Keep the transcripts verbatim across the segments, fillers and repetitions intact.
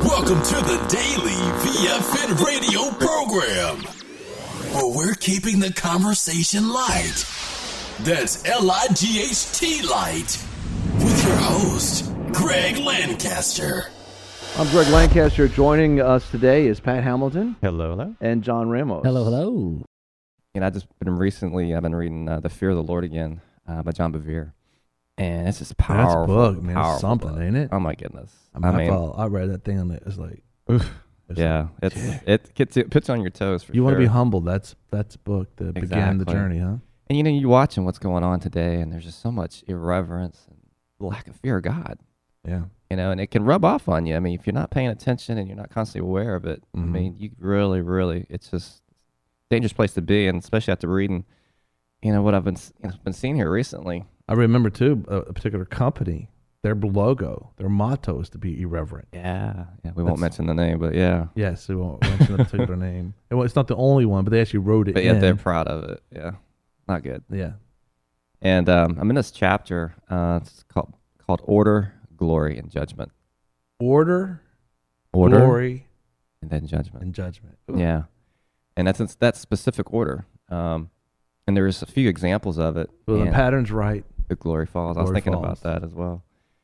Welcome to the Daily V F N radio program, where we're keeping the conversation light. That's L I G H T light. With your host, Greg Lancaster. I'm Greg Lancaster. Joining us today is Pat Hamilton. Hello, hello. And John Ramos. Hello, hello. And I just been recently, I've been reading uh, The Fear of the Lord Again uh, by John Bevere. And it's just powerful. That's a book, man. It's powerful something, book. ain't it? Oh, my goodness. I mean, I, mean, I, follow, I read that thing on it. It's like, oof. It's yeah, like, it's it gets it puts you on your toes for you sure. want to be humble. That's that's a book that exactly. began the journey, huh? And you know, you're watching what's going on today, and there's just so much irreverence and lack of fear of God. Yeah. You know, and it can rub off on you. I mean, if you're not paying attention and you're not constantly aware of it, Mm-hmm. I mean, you really, really, it's just a dangerous place to be, and especially after reading, you know, what I've been you know, been seeing here recently. I remember too a, a particular company. Their logo, their motto is to be irreverent. Yeah, yeah. We That's, won't mention the name, but yeah. Yes, we won't mention a particular name. It, well, it's not the only one, but they actually wrote it But in. yet they're proud of it. Yeah, not good. Yeah. And um, I'm in this chapter. Uh, it's called called Order, Glory, and Judgment. Order, Order, glory, and then judgment. and judgment. Ooh. Yeah, and that's that specific order. Um, and there's a few examples of it. Well, the and pattern's right. the glory falls. I was Glory thinking falls. about that as well.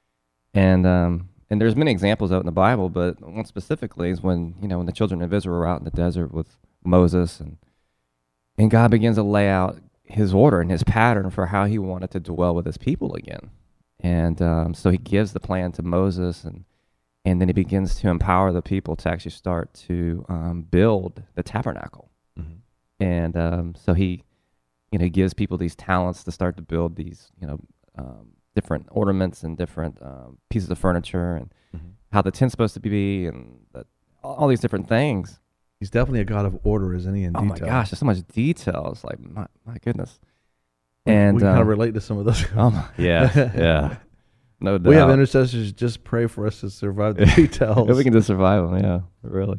And um, and there's many examples out in the Bible, but one specifically is when you know when the children of Israel were out in the desert with Moses, and and God begins to lay out His order and His pattern for how He wanted to dwell with His people again. And um, so He gives the plan to Moses, and and then He begins to empower the people to actually start to um, build the tabernacle. Mm-hmm. And um, so He, you know, gives people these talents to start to build these, you know. Um, different ornaments and different um, pieces of furniture, and Mm-hmm. how the tent's supposed to be, and the, all, all these different things. He's definitely a God of order, isn't he? In Oh detail. my gosh, there's so much detail. It's like my, my goodness. We- And we kind uh, of relate to some of those. oh my, yeah, yeah, no doubt. We have intercessors. Just pray for us to survive the details. If we can just survive them, yeah, really.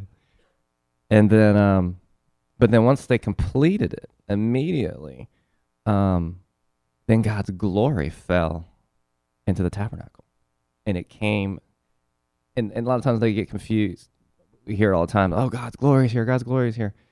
And then, um, but then once they completed it, immediately, um, then God's glory fell into the tabernacle, and it came. And, and a lot of times they get confused. We hear it all the time. Oh, God's glory is here. God's glory is here.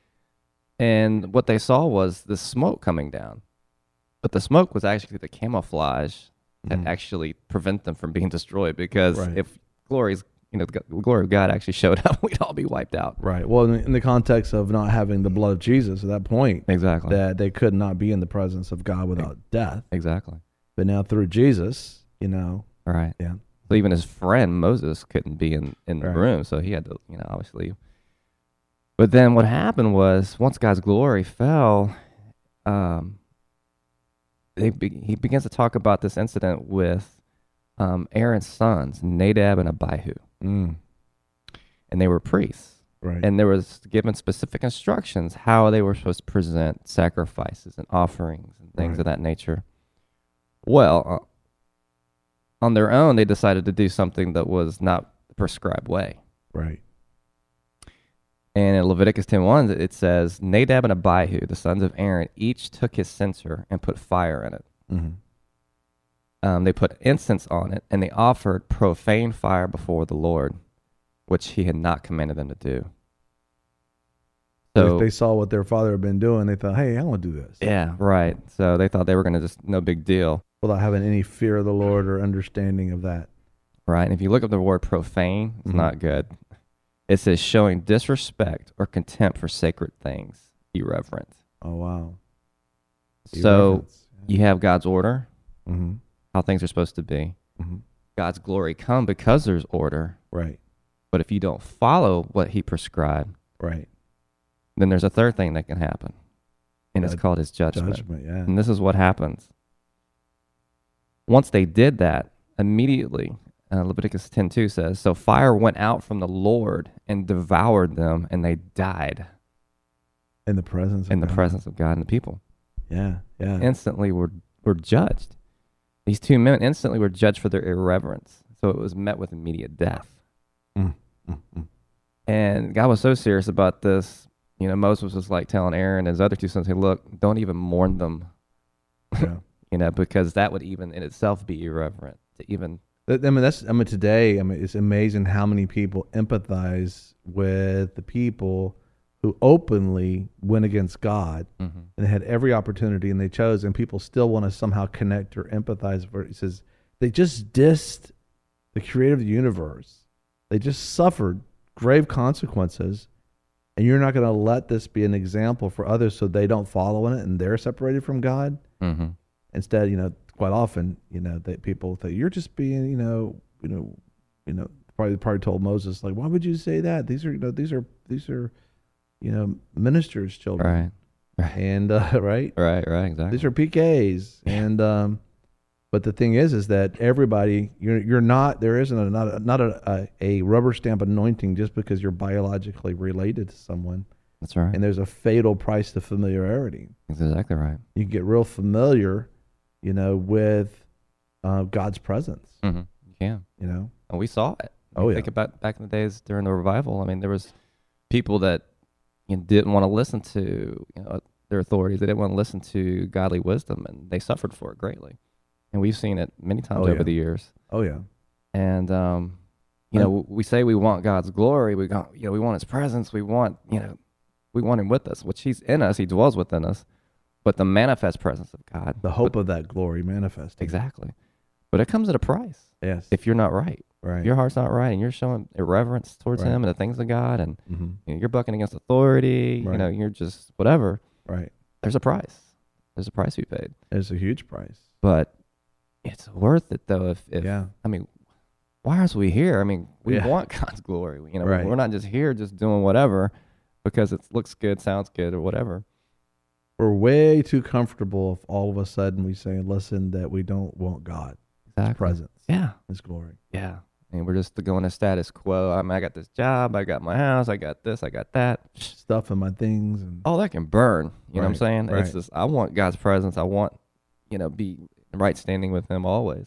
And what they saw was the smoke coming down, but the smoke was actually the camouflage that Mhm. actually prevent them from being destroyed. Because Right. if glory's, you know, the glory of God actually showed up, we'd all be wiped out. Right. Well, in, in the context of not having the blood of Jesus at that point, Exactly. that they could not be in the presence of God without death. Exactly. But now through Jesus, you know, All right. yeah. So even his friend Moses couldn't be in, in the Right. room, so he had to, you know, obviously. But then what happened was, once God's glory fell, um, they be, he begins to talk about this incident with um, Aaron's sons, Nadab and Abihu, Mm, and they were priests, right. and there was given specific instructions how they were supposed to present sacrifices and offerings and things Right. of that nature. Well, uh, on their own, they decided to do something that was not the prescribed way. right. And in Leviticus ten one, it says, Nadab and Abihu, the sons of Aaron, each took his censer and put fire in it. Mm-hmm. Um, they put incense on it, and they offered profane fire before the Lord, which he had not commanded them to do. So if they saw what their father had been doing, they thought, hey, I want to do this. yeah, right. So they thought they were going to just, no big deal. Without having any fear of the Lord or understanding of that. Right. And if you look up the word profane, it's Mhm. not good. It says showing disrespect or contempt for sacred things, irreverent. Oh, wow. So you have God's order, Mm-hmm. how things are supposed to be. Mm-hmm. God's glory come because there's order. Right. But if you don't follow what he prescribed, Right. then there's a third thing that can happen. And it's Uh, called his judgment. Judgment, yeah. And this is what happens. Once they did that, immediately, uh, Leviticus ten two says, so fire went out from the Lord and devoured them, and they died In the presence of in the God. presence of God and the people. Yeah, yeah. Instantly were, were judged. These two men instantly were judged for their irreverence. So it was met with immediate death. Mm, mm, mm. And God was so serious about this. You know, Moses was like telling Aaron and his other two sons, hey, look, don't even mourn them. Yeah. You know, because that would even in itself be irreverent to even That- I mean, that's. I mean, today, I mean, it's amazing how many people empathize with the people who openly went against God Mm-hmm. and they had every opportunity and they chose, and people still want to somehow connect or empathize. For he says they just dissed the Creator of the universe. They just suffered grave consequences, and you're not going to let this be an example for others so they don't follow in it and they're separated from God. Mm-hmm. Instead, you know, quite often, you know, that people think you're just being, you know, you know, you know, probably probably told Moses, like, why would you say that? These are, you know, these are these are, you know, ministers' children, Right. Right. and uh, right, Right. Right. Exactly. these are P Ks, and um, but the thing is, is that everybody, you're you're not, there isn't a not a, not a, a a rubber stamp anointing just because you're biologically related to someone, That's right. and there's a fatal price to familiarity. That's exactly right. You get real familiar, you know, with uh, God's presence. Mm-hmm. You can. You know, And we saw it. I Oh, mean, yeah. Think about back in the days during the revival. I mean, there was people that you know, didn't want to listen to you know, their authorities. They didn't want to listen to godly wisdom, and they suffered for it greatly. And we've seen it many times Oh, over yeah. the years. oh yeah, And um, you know, we say we want God's glory. We got, you know, we want His presence. We want, you know, we want Him with us, which He's in us. He dwells within us. But the manifest presence of God, the hope but- of that glory manifesting. exactly. But it comes at a price Yes. if you're not right. right. If your heart's not right, and you're showing irreverence towards Right. Him and the things of God, and mm-hmm. you know, you're bucking against authority. You Right. know, you're just whatever. Right. There's a price. There's a price we paid, It's a huge price. but it's worth it though. If, if Yeah. I mean, why else are we here? I mean, we Yeah. want God's glory. You know, Right. we're not just here just doing whatever because it looks good, sounds good, or whatever. We're way too comfortable if all of a sudden we say, listen, that we don't want God, His Exactly. presence, Yeah. His glory. Yeah. And we're just going to status quo. I mean, I got this job, I got my house, I got this, I got that. Stuff in my things. And All that can burn. You know what I'm Right, saying? It's right. just I want God's presence. I want, you know, be in right standing with Him always.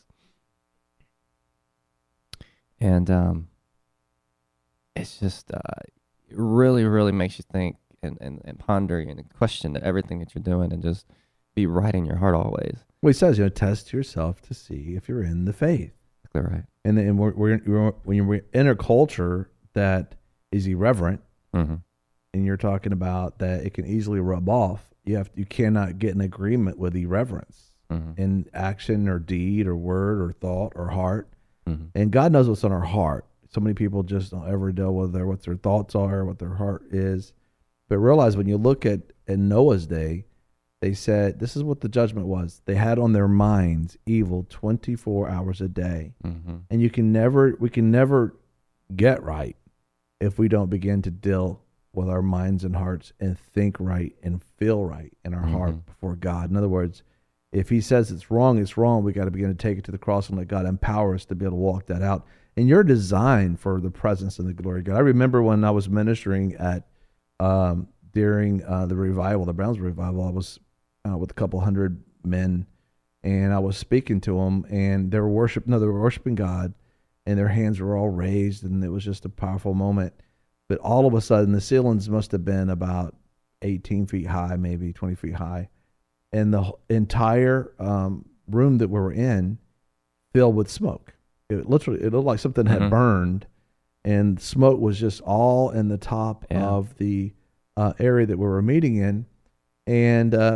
And um, it's just uh, it really, really makes you think and, and, and ponder and question everything that you're doing, and just be right in your heart always. well, He says, you know, test yourself to see if you're in the faith. Exactly right. And then we're, we're, we're, when you're in a culture that is irreverent, Mm-hmm. and you're talking about that it can easily rub off, you have you cannot get an agreement with irreverence Mm-hmm. in action or deed or word or thought or heart. Mm-hmm. And God knows what's on our heart. So many people just don't ever deal with their what their thoughts are, what their heart is. But realize when you look at in Noah's day, they said this is what the judgment was. They had on their minds evil twenty-four hours a day. Mm-hmm. And you can never we can never get right if we don't begin to deal with our minds and hearts and think right and feel right in our Mhm. heart before God. In other words, if He says it's wrong, it's wrong. We got to begin to take it to the cross and let God empower us to be able to walk that out. And you're designed for the presence and the glory of God. I remember when I was ministering at um, during uh, the revival, the Browns revival, I was uh, with a couple hundred men, and I was speaking to them, and they were worship. No, they were worshiping God, and their hands were all raised, and it was just a powerful moment. But all of a sudden, the ceilings must have been about eighteen feet high, maybe twenty feet high, and the wh- entire um, room that we were in filled with smoke. It literally, it looked like something had Mhm. burned, and smoke was just all in the top Yeah. of the uh, area that we were meeting in, and uh,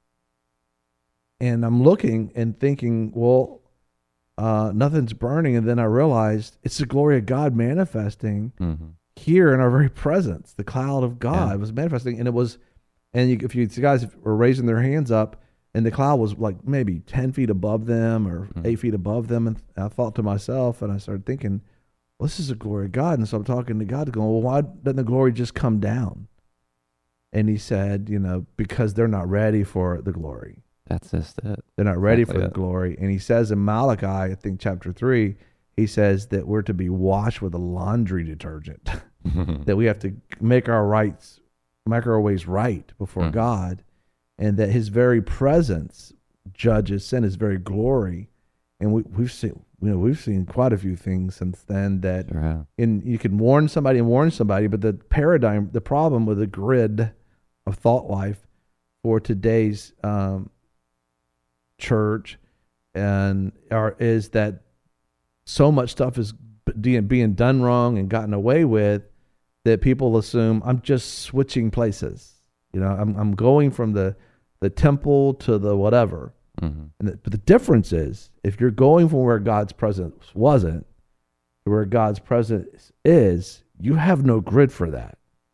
and I'm looking and thinking, well, uh, nothing's burning, and then I realized it's the glory of God manifesting Mm-hmm. here in our very presence. The cloud of God Yeah. was manifesting, and it was, and you, if you the guys were raising their hands up, and the cloud was like maybe ten feet above them or Mhm. eight feet above them, and I thought to myself, and I started thinking, well, this is the glory of God, and so I'm talking to God, going, well, why doesn't the glory just come down? And He said, you know, because they're not ready for the glory. That's just it. They're not ready Exactly for it. the glory. And He says in Malachi, I think chapter three, He says that we're to be washed with a laundry detergent, that we have to make our rights, make our ways right before Mhm. God, and that His very presence judges sin, His very glory. And we, we've seen, you know, we've seen quite a few things since then that, Sure have. and you can warn somebody and warn somebody, but the paradigm, the problem with the grid of thought life for today's um, church and are is that so much stuff is being being done wrong and gotten away with that people assume I'm just switching places. You know, I'm I'm going from the the temple to the whatever. Mm-hmm. And the, but the difference is, if you're going from where God's presence wasn't to where God's presence is, you have no grid for that.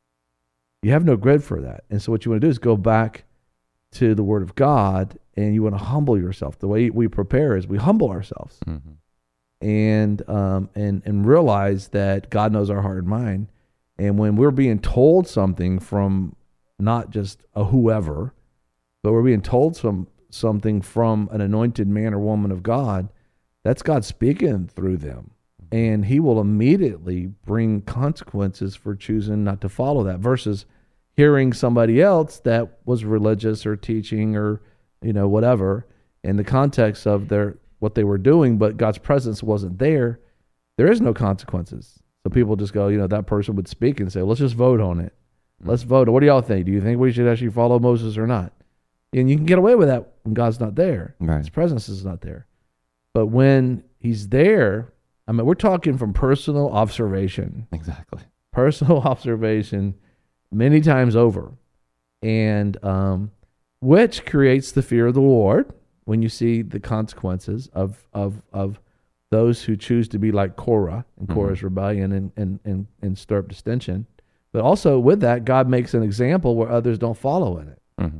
You have no grid for that. And so what you want to do is go back to the Word of God, and you want to humble yourself. The way we prepare is we humble ourselves, Mm-hmm. and um and and realize that God knows our heart and mind. And when we're being told something from not just a whoever, but we're being told some something from an anointed man or woman of God, that's God speaking through them. And he will immediately bring consequences for choosing not to follow that, versus hearing somebody else that was religious or teaching or, you know, whatever, in the context of their what they were doing, but God's presence wasn't there. There is no consequences. So people just go, you know, that person would speak and say, let's just vote on it. Let's vote. What do y'all think? Do you think we should actually follow Moses or not? And you can get away with that when God's not there. Right. His presence is not there. But when he's there, I mean, we're talking from personal observation. Exactly. Personal observation many times over. And um, which creates the fear of the Lord when you see the consequences of of of those who choose to be like Korah and Korah's Mm-hmm. rebellion and, and, and, and stir up dissension. But also with that, God makes an example where others don't follow in it. Mm-hmm.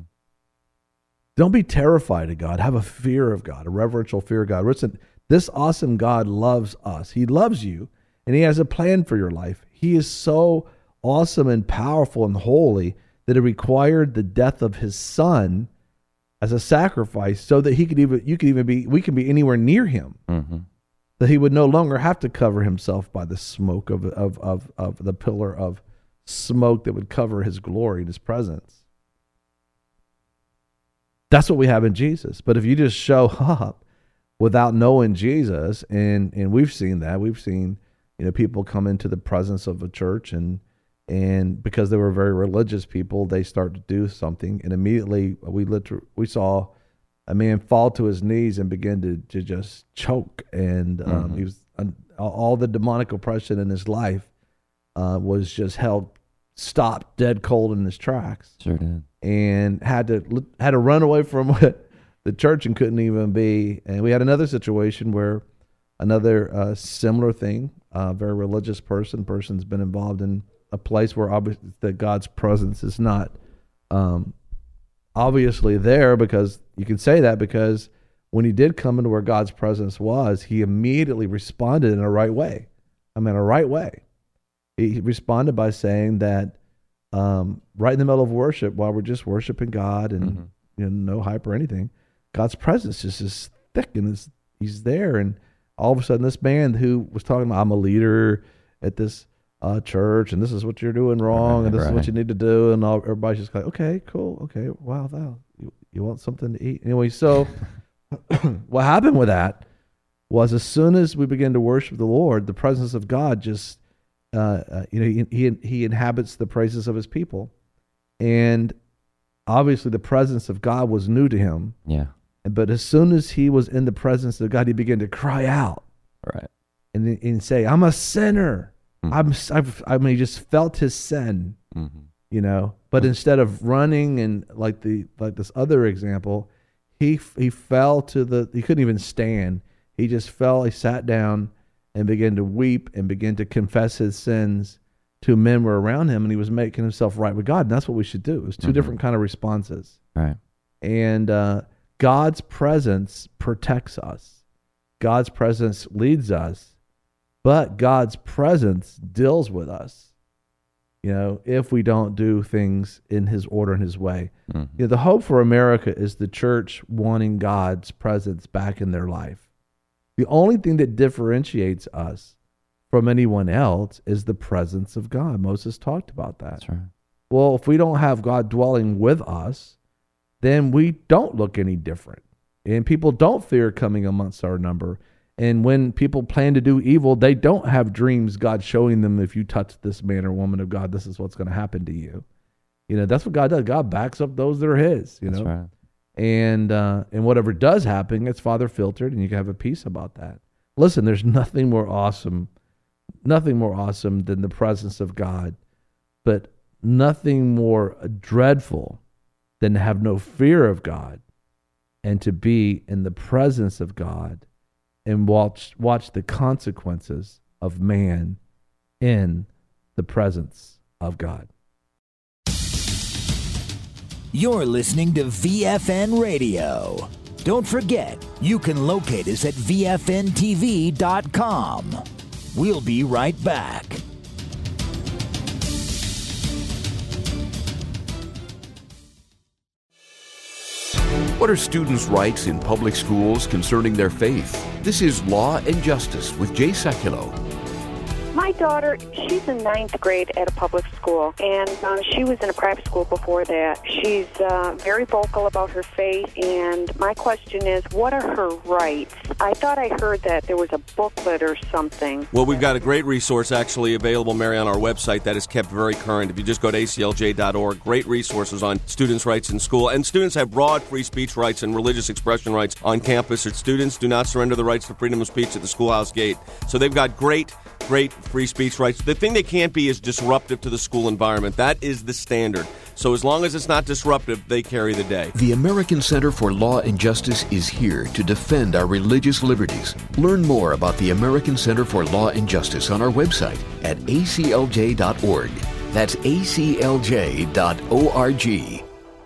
Don't be terrified of God. Have a fear of God, a reverential fear of God. Listen, this awesome God loves us. He loves you, and he has a plan for your life. He is so awesome and powerful and holy that it required the death of his son as a sacrifice so that he could even, you could even be, we can be anywhere near him. Mm-hmm. That he would no longer have to cover himself by the smoke of, of, of, of the pillar of smoke that would cover his glory and his presence. That's what we have in Jesus. But if you just show up without knowing Jesus, and, and we've seen that, we've seen, you know, people come into the presence of a church, and and because they were very religious people, they start to do something, and immediately we literally we saw a man fall to his knees and begin to, to just choke, and um, Mm-hmm. he was all the demonic oppression in his life uh, was just held stopped dead cold in his tracks. Sure did. And had to had to run away from the church and couldn't even be. And we had another situation where another uh, similar thing, a uh, very religious person, person's been involved in a place where obviously that God's presence is not um, obviously there, because you can say that because when he did come into where God's presence was, he immediately responded in a right way. I mean, a right way. He responded by saying that um, right in the middle of worship, while we're just worshiping God and Mm-hmm. you know, no hype or anything, God's presence just is thick and is, he's there. And all of a sudden, this man who was talking about, I'm a leader at this uh, church, and this is what you're doing wrong, Right, and this is what right. you need to do, and all, everybody's just like, okay, cool, okay, wow, wow. You, you want something to eat? Anyway, so what happened with that was, as soon as we begin to worship the Lord, the presence of God just Uh, uh, you know, he, he he inhabits the praises of his people, and obviously the presence of God was new to him. Yeah. But as soon as he was in the presence of God, he began to cry out Right. and and say, "I'm a sinner. Mm-hmm. I'm I've, I mean, he just felt his sin, Mm-hmm. you know." But instead of running and like the like this other example, he he fell to the he couldn't even stand. He just fell. He sat down and began to weep and began to confess his sins to men who were around him, and he was making himself right with God. And that's what we should do. It was two Mhm. different kind of responses. Right. And uh, God's presence protects us. God's presence leads us, but God's presence deals with us, you know, if we don't do things in his order and his way. Mm-hmm. You know, the hope for America is the church wanting God's presence back in their life. The only thing that differentiates us from anyone else is the presence of God. Moses talked about that. That's right. Well, if we don't have God dwelling with us, then we don't look any different. And people don't fear coming amongst our number. And when people plan to do evil, they don't have dreams God showing them, if you touch this man or woman of God, this is what's going to happen to you. You know, that's what God does. God backs up those that are his, you That's know. right. And uh, and whatever does happen, it's Father filtered, and you can have a peace about that. Listen, there's nothing more awesome, nothing more awesome than the presence of God, but nothing more dreadful than to have no fear of God and to be in the presence of God and watch watch the consequences of man in the presence of God. You're listening to V F N Radio. Don't forget, you can locate us at V F N T V dot com. We'll be right back. What are students' rights in public schools concerning their faith? This is Law and Justice with Jay Sekulow. My daughter, she's in ninth grade at a public school, and uh, she was in a private school before that. She's uh, very vocal about her faith, and my question is, what are her rights? I thought I heard that there was a booklet or something. Well, we've got a great resource actually available, Mary, on our website that is kept very current. If you just go to A C L J dot org, great resources on students' rights in school. And students have broad free speech rights and religious expression rights on campus. Students do not surrender the rights to freedom of speech at the schoolhouse gate. So they've got great, great free speech rights. The thing they can't be is disruptive to the school environment. That is the standard. So as long as it's not disruptive, they carry the day. The American Center for Law and Justice is here to defend our religious liberties. Learn more about the American Center for Law and Justice on our website at A C L J dot org. That's A C L J dot org. You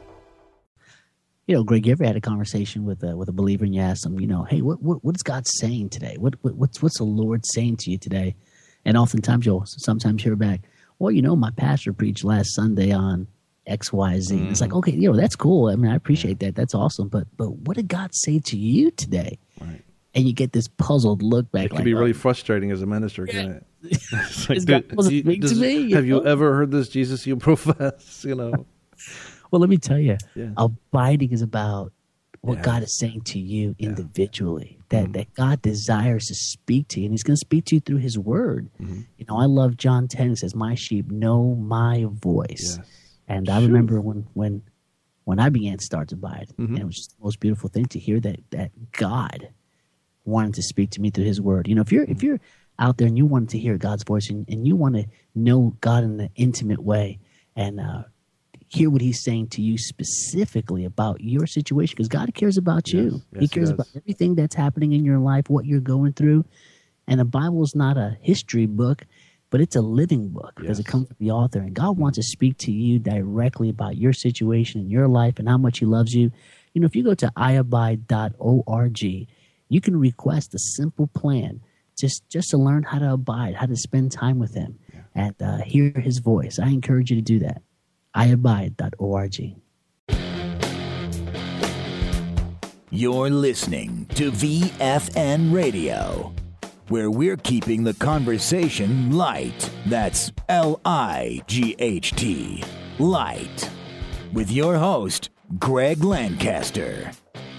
know, Greg, you ever had a conversation with a, with a believer and you ask them, you know, hey, what, what what is God saying today? What, what what's what's the Lord saying to you today? And oftentimes you'll sometimes hear back, well, you know, my pastor preached last Sunday on X, Y, Z. Mm-hmm. It's like, okay, you know, that's cool. I mean, I appreciate that. That's awesome. But but what did God say to you today? Right. And you get this puzzled look back. It can like, be really oh, frustrating as a minister, yeah. can it? It's like, Is God dude, supposed to you- speak to does- me, you have you know? ever heard this Jesus you profess? You know, Well, let me tell you, Yeah. abiding is about what Yeah. God is saying to you individually. That that God desires to speak to you, and He's going to speak to you through His Word. Mm-hmm. You know, I love John ten. It says, "My sheep know my voice." Yes. And I remember when when when I began to start to abide, Mm-hmm. and it was just the most beautiful thing to hear that that God wanted to speak to me through His Word. You know, if you're if you're out there and you want to hear God's voice and, and you want to know God in an intimate way and uh, hear what He's saying to you specifically about your situation, because God cares about Yes. you. Yes, he cares he about does. everything that's happening in your life, what you're going through. And the Bible is not a history book, but it's a living book because it Yes. comes from the author. And God wants to speak to you directly about your situation and your life and how much He loves you. You know, if you go to I abide dot org, you can request a simple plan just, just to learn how to abide, how to spend time with Him and uh, hear His voice. I encourage you to do that. I abide dot org. You're listening to V F N Radio, where we're keeping the conversation light. That's L I G H T, light. With your host, Greg Lancaster.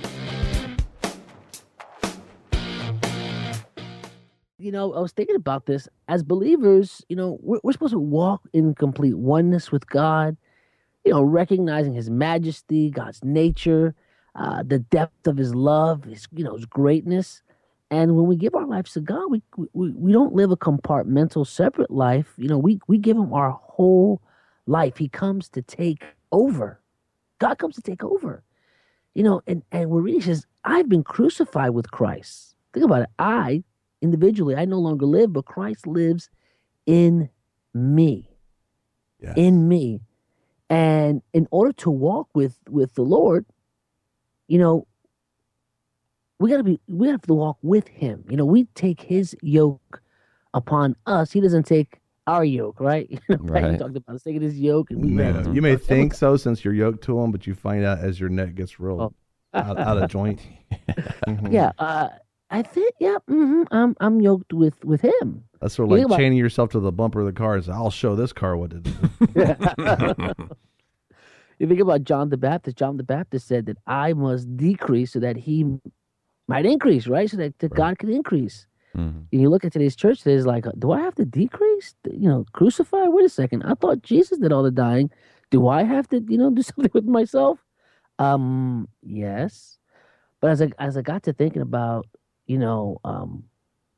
You know, I was thinking about this. As believers, you know, we're, we're supposed to walk in complete oneness with God, you know, recognizing His majesty, God's nature, uh, the depth of His love, His, you know, His greatness. And when we give our lives to God, we we, we don't live a compartmental, separate life. You know, we, we give Him our whole life. He comes to take over. God comes to take over. You know, and, and we're reading, He says, I've been crucified with Christ. Think about it. I, individually, I no longer live, but Christ lives in me. Yes. In me. And in order to walk with, with the Lord, you know, we gotta be we have to walk with Him. You know, we take His yoke upon us. He doesn't take our yoke, right? You know, right. Right. You talked about us taking His yoke, and we Yeah, ran- you may think so since you're yoked to Him, but you find out as your neck gets real Oh. out, out of joint. Yeah, uh, I think yeah, hmm I'm I'm yoked with with Him. That's sort of You like think about- chaining yourself to the bumper of the car. Is I'll show this car what to do. You think about John the Baptist. John the Baptist said that I must decrease so that He might increase, right? So that, that Right. God can increase. Mhm. And you look at today's church, there's like, do I have to decrease? You know, crucify? Wait a second. I thought Jesus did all the dying. Do I have to, you know, do something with myself? Um, yes. But as I as I got to thinking about, you know, um,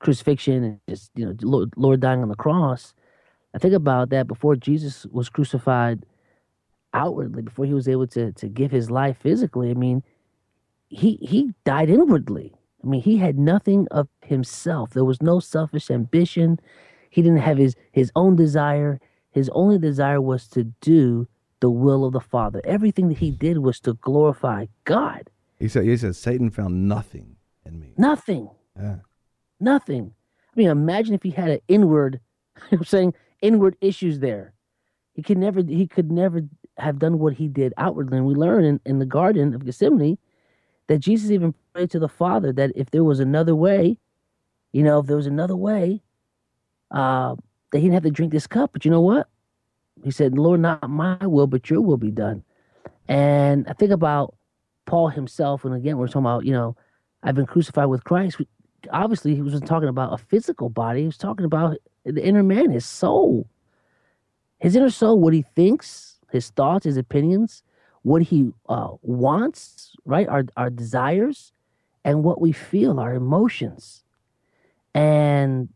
crucifixion and just, you know, Lord, Lord dying on the cross. I think about that before Jesus was crucified outwardly, before he was able to to give his life physically. I mean, he he died inwardly. I mean, he had nothing of himself. There was no selfish ambition. He didn't have his his own desire. His only desire was to do the will of the Father. Everything that he did was to glorify God. He said, he said, Satan found nothing in me. Nothing. Yeah. Nothing. I mean, imagine if he had an inward, I'm saying inward issues there. He could never, he could never have done what he did outwardly. And we learn in, in the Garden of Gethsemane that Jesus even prayed to the Father that if there was another way, you know, if there was another way, uh, that he didn't have to drink this cup. But you know what? He said, Lord, not my will, but your will be done. And I think about Paul himself, and again, we're talking about, you know, I've been crucified with Christ. Obviously, he wasn't talking about a physical body. He was talking about the inner man, his soul. His inner soul, what he thinks, his thoughts, his opinions, what he uh, wants, right? Our, our desires, and what we feel, our emotions. And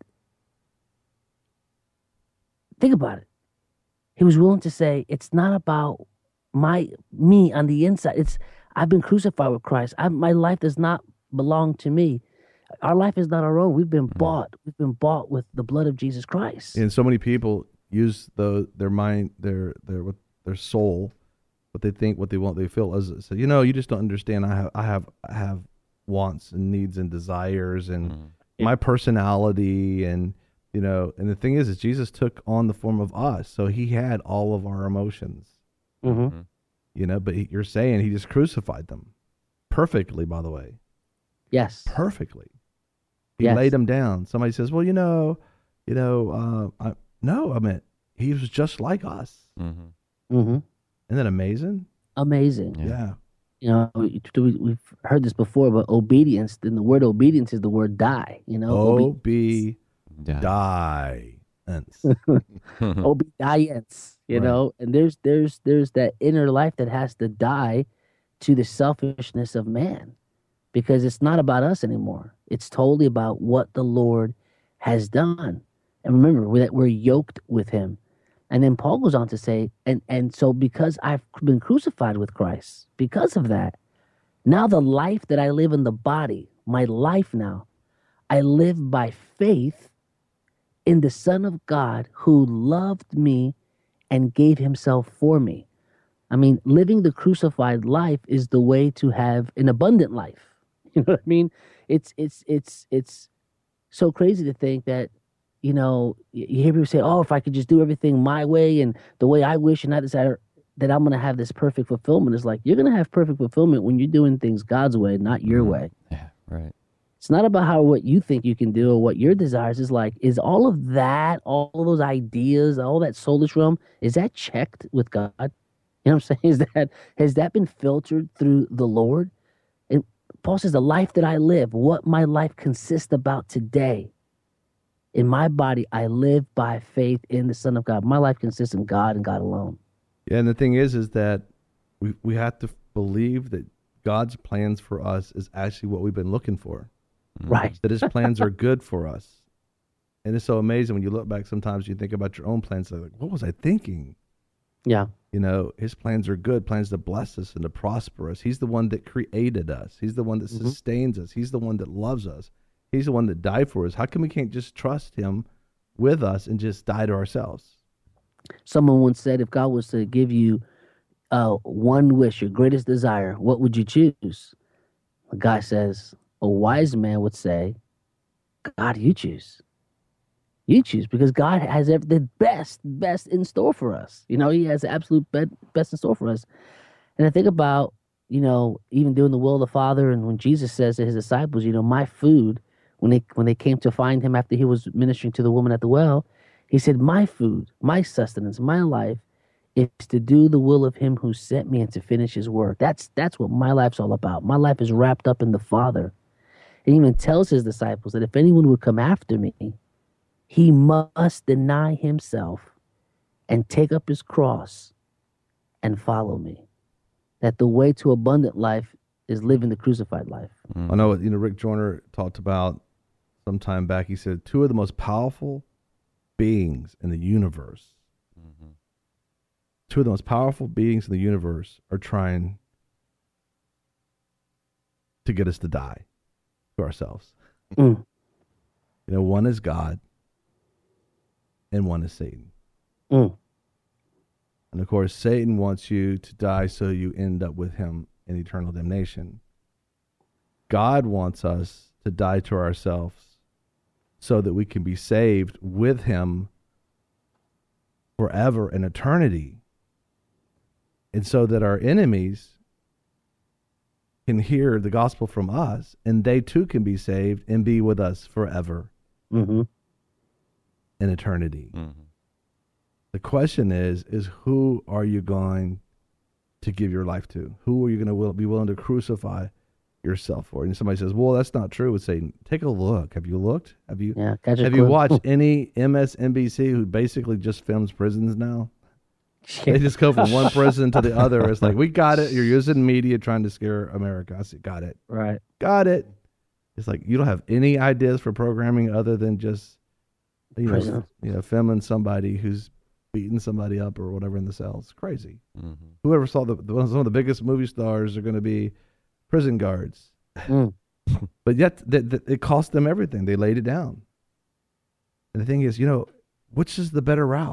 think about it. He was willing to say, it's not about my me on the inside. It's I've been crucified with Christ. I, my life does not belong to me. Our life is not our own. We've been bought. We've been bought with the blood of Jesus Christ. And so many people use the their mind, their their their soul, what they think, what they want, they feel as so. You know, you just don't understand. I have I have I have wants and needs and desires and mm. my personality and. You know, and the thing is, is Jesus took on the form of us, so he had all of our emotions. Mm-hmm. You know, but he, you're saying he just crucified them perfectly. By the way, yes, perfectly. He yes. laid them down. Somebody says, "Well, you know, you know, uh, I, no, I mean, he was just like us." Mm-hmm. Mm-hmm. Isn't that amazing? Amazing. Yeah. yeah. You know, we, we've heard this before, but obedience. Then the word obedience is the word die. You know, O B. Die. Obedience, you right. know, and there's there's there's that inner life that has to die to the selfishness of man, because it's not about us anymore. It's totally about what the Lord has done. And remember that we're yoked with him. And then Paul goes on to say, and and so because I've been crucified with Christ, because of that, now the life that I live in the body, my life now, I live by faith in the Son of God who loved me and gave himself for me. I mean, living the crucified life is the way to have an abundant life. You know what I mean? It's it's it's it's so crazy to think that, you know, you hear people say, oh, if I could just do everything my way and the way I wish and I desire, that I'm going to have this perfect fulfillment. It's like, you're going to have perfect fulfillment when you're doing things God's way, not your way. Yeah, right. It's not about how what you think you can do or what your desires is like. Is all of that, all of those ideas, all that soulish realm, is that checked with God? You know what I'm saying? Is that has that been filtered through the Lord? And Paul says, the life that I live, what my life consists about today, in my body, I live by faith in the Son of God. My life consists in God and God alone. Yeah, and the thing is, is that we we have to believe that God's plans for us is actually what we've been looking for. Right. That his plans are good for us. And it's so amazing when you look back, sometimes you think about your own plans, like, what was I thinking? Yeah. You know, his plans are good, plans to bless us and to prosper us. He's the one that created us. He's the one that mm-hmm. sustains us. He's the one that loves us. He's the one that died for us. How come we can't just trust him with us and just die to ourselves? Someone once said, if God was to give you uh, one wish, your greatest desire, what would you choose? The guy says, a wise man would say, God, you choose. You choose, because God has the best, best in store for us. You know, he has the absolute best in store for us. And I think about, you know, even doing the will of the Father, and when Jesus says to his disciples, you know, my food, when they when they came to find him after he was ministering to the woman at the well, he said, my food, my sustenance, my life is to do the will of him who sent me and to finish his work. That's that's what my life's all about. My life is wrapped up in the Father. He even tells his disciples that if anyone would come after me, he must deny himself and take up his cross and follow me. That the way to abundant life is living the crucified life. Mm. I know, you know, Rick Joyner talked about some time back. He said two of the most powerful beings in the universe, Mm-hmm. two of the most powerful beings in the universe are trying to get us to die to ourselves. Mm. You know, one is God and one is Satan. Mm. And of course, Satan wants you to die so you end up with him in eternal damnation. God wants us to die to ourselves so that we can be saved with him forever in eternity. And so that our enemies can hear the gospel from us and they too can be saved and be with us forever Mm-hmm. in eternity. Mm-hmm. The question is, is who are you going to give your life to? Who are you going to will, be willing to crucify yourself for? And somebody says, well, that's not true. Would say, take a look. Have you looked? Have you, Yeah, catch a have you clue. watched any M S N B C who basically just films prisons now? They just go from one prison to the other. It's like, we got it. You're using media trying to scare America. I said, got it. Right. Got it. It's like, you don't have any ideas for programming other than just, you know, Prison. you know, filming somebody who's beating somebody up or whatever in the cells. It's crazy. Mm-hmm. Whoever saw the, the some of the biggest movie stars are going to be prison guards. Mm. But yet th- th- it cost them everything. They laid it down. And the thing is, you know, which is the better route?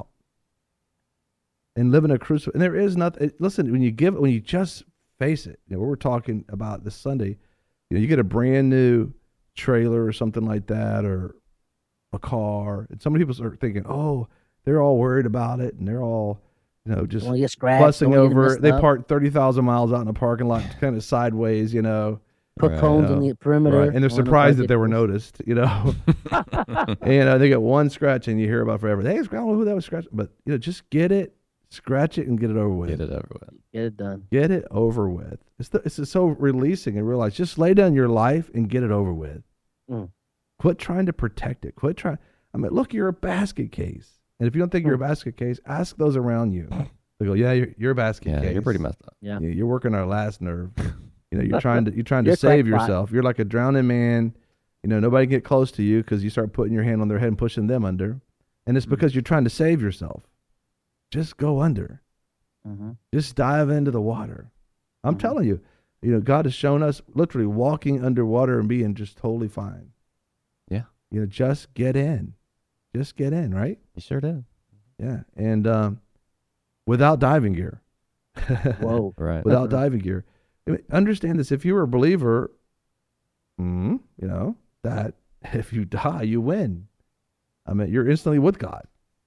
And living a crucifix. And there is nothing. Listen, when you give, when you just face it, you know, what we're talking about this Sunday, you know, you get a brand new trailer or something like that, or a car, and some people start thinking, oh, they're all worried about it, and they're all, you know, just Don't wanna get scratched, fussing don't wanna get over. messed They up. park thirty thousand miles out in a parking lot, kind of sideways, you know. Put Right. cones you on know. the perimeter. Right. And they're Don't want surprised nobody that they were get- noticed, you know. And you know, they get one scratch and you hear about it forever. Hey, I don't know who that was scratching. But, you know, just get it, scratch it, and get it over with. Get it over with. Get it done. Get it over with. It's, the, it's so releasing and realize just lay down your life and get it over with. Mm. Quit trying to protect it. Quit trying. I mean, look, you're a basket case. And if you don't think you're a basket case, ask those around you. They go, yeah, you're, you're a basket Yeah, case. you're pretty messed up. Yeah. You- You're working our last nerve. You know, you're trying to you're trying to You're a save crackpot. yourself. You're like a drowning man. You know, nobody can get close to you because you start putting your hand on their head and pushing them under. And it's because you're trying to save yourself. Just go under. Mm-hmm. Just dive into the water. I'm Mhm. telling you, you know, God has shown us literally walking underwater and being just totally fine. Yeah. You know, just get in. Just get in, right? You sure did. Yeah. And um, without diving gear. Whoa. Right. Without diving gear. I mean, understand this. If you're a believer, mm, you know, that if you die, you win. I mean, you're instantly with God.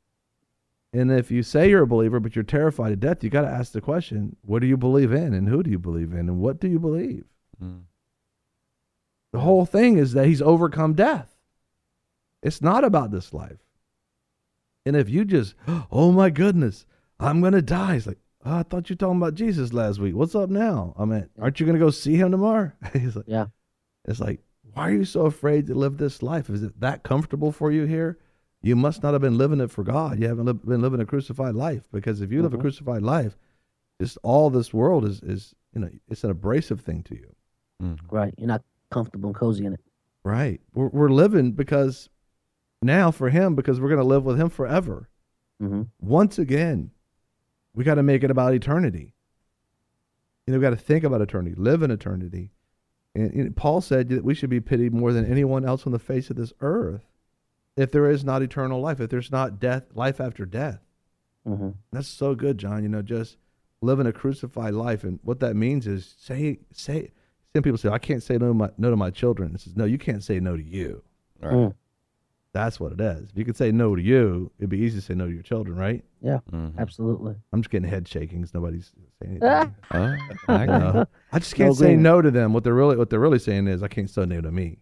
And if you say you're a believer, but you're terrified of death, you got to ask the question, what do you believe in? And who do you believe in? And what do you believe? Mm. The whole thing is that he's overcome death. It's not about this life. And if you just, oh my goodness, I'm going to die. It's like, oh, I thought you were talking about Jesus last week. What's up now? I mean, aren't you going to go see him tomorrow? He's like, Yeah. it's like, why are you so afraid to live this life? Is it that comfortable for you here? You must not have been living it for God. You haven't li- been living a crucified life, because if you live a Mhm. crucified life, just all this world is, is, you know, it's an abrasive thing to you. Mm. Right. You're not comfortable and cozy in it. Right. We're, we're living because now for him, because we're going to live with him forever. Mm-hmm. Once again, we got to make it about eternity. You know, we got to think about eternity, live in eternity. And, and Paul said that we should be pitied more than anyone else on the face of this earth if there is not eternal life, if there's not death, life after death. Mm-hmm. That's so good, John. You know, just living a crucified life. And what that means is say, say, some people say, I can't say no to my, no to my children. It says, no, you can't say no to you. Right. Mm. That's what it is. If you could say no to you, it'd be easy to say no to your children, right? Yeah. Mhm. Absolutely. I'm just getting head shakings. Nobody's saying anything. Ah. Oh, I You agree. know? I just can't No say agreement. no to them. What they're really what they're really saying is I can't say no to me.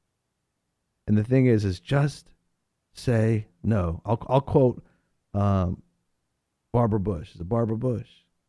And the thing is, is just say no. I'll I'll quote um, Barbara Bush. Is it Barbara Bush?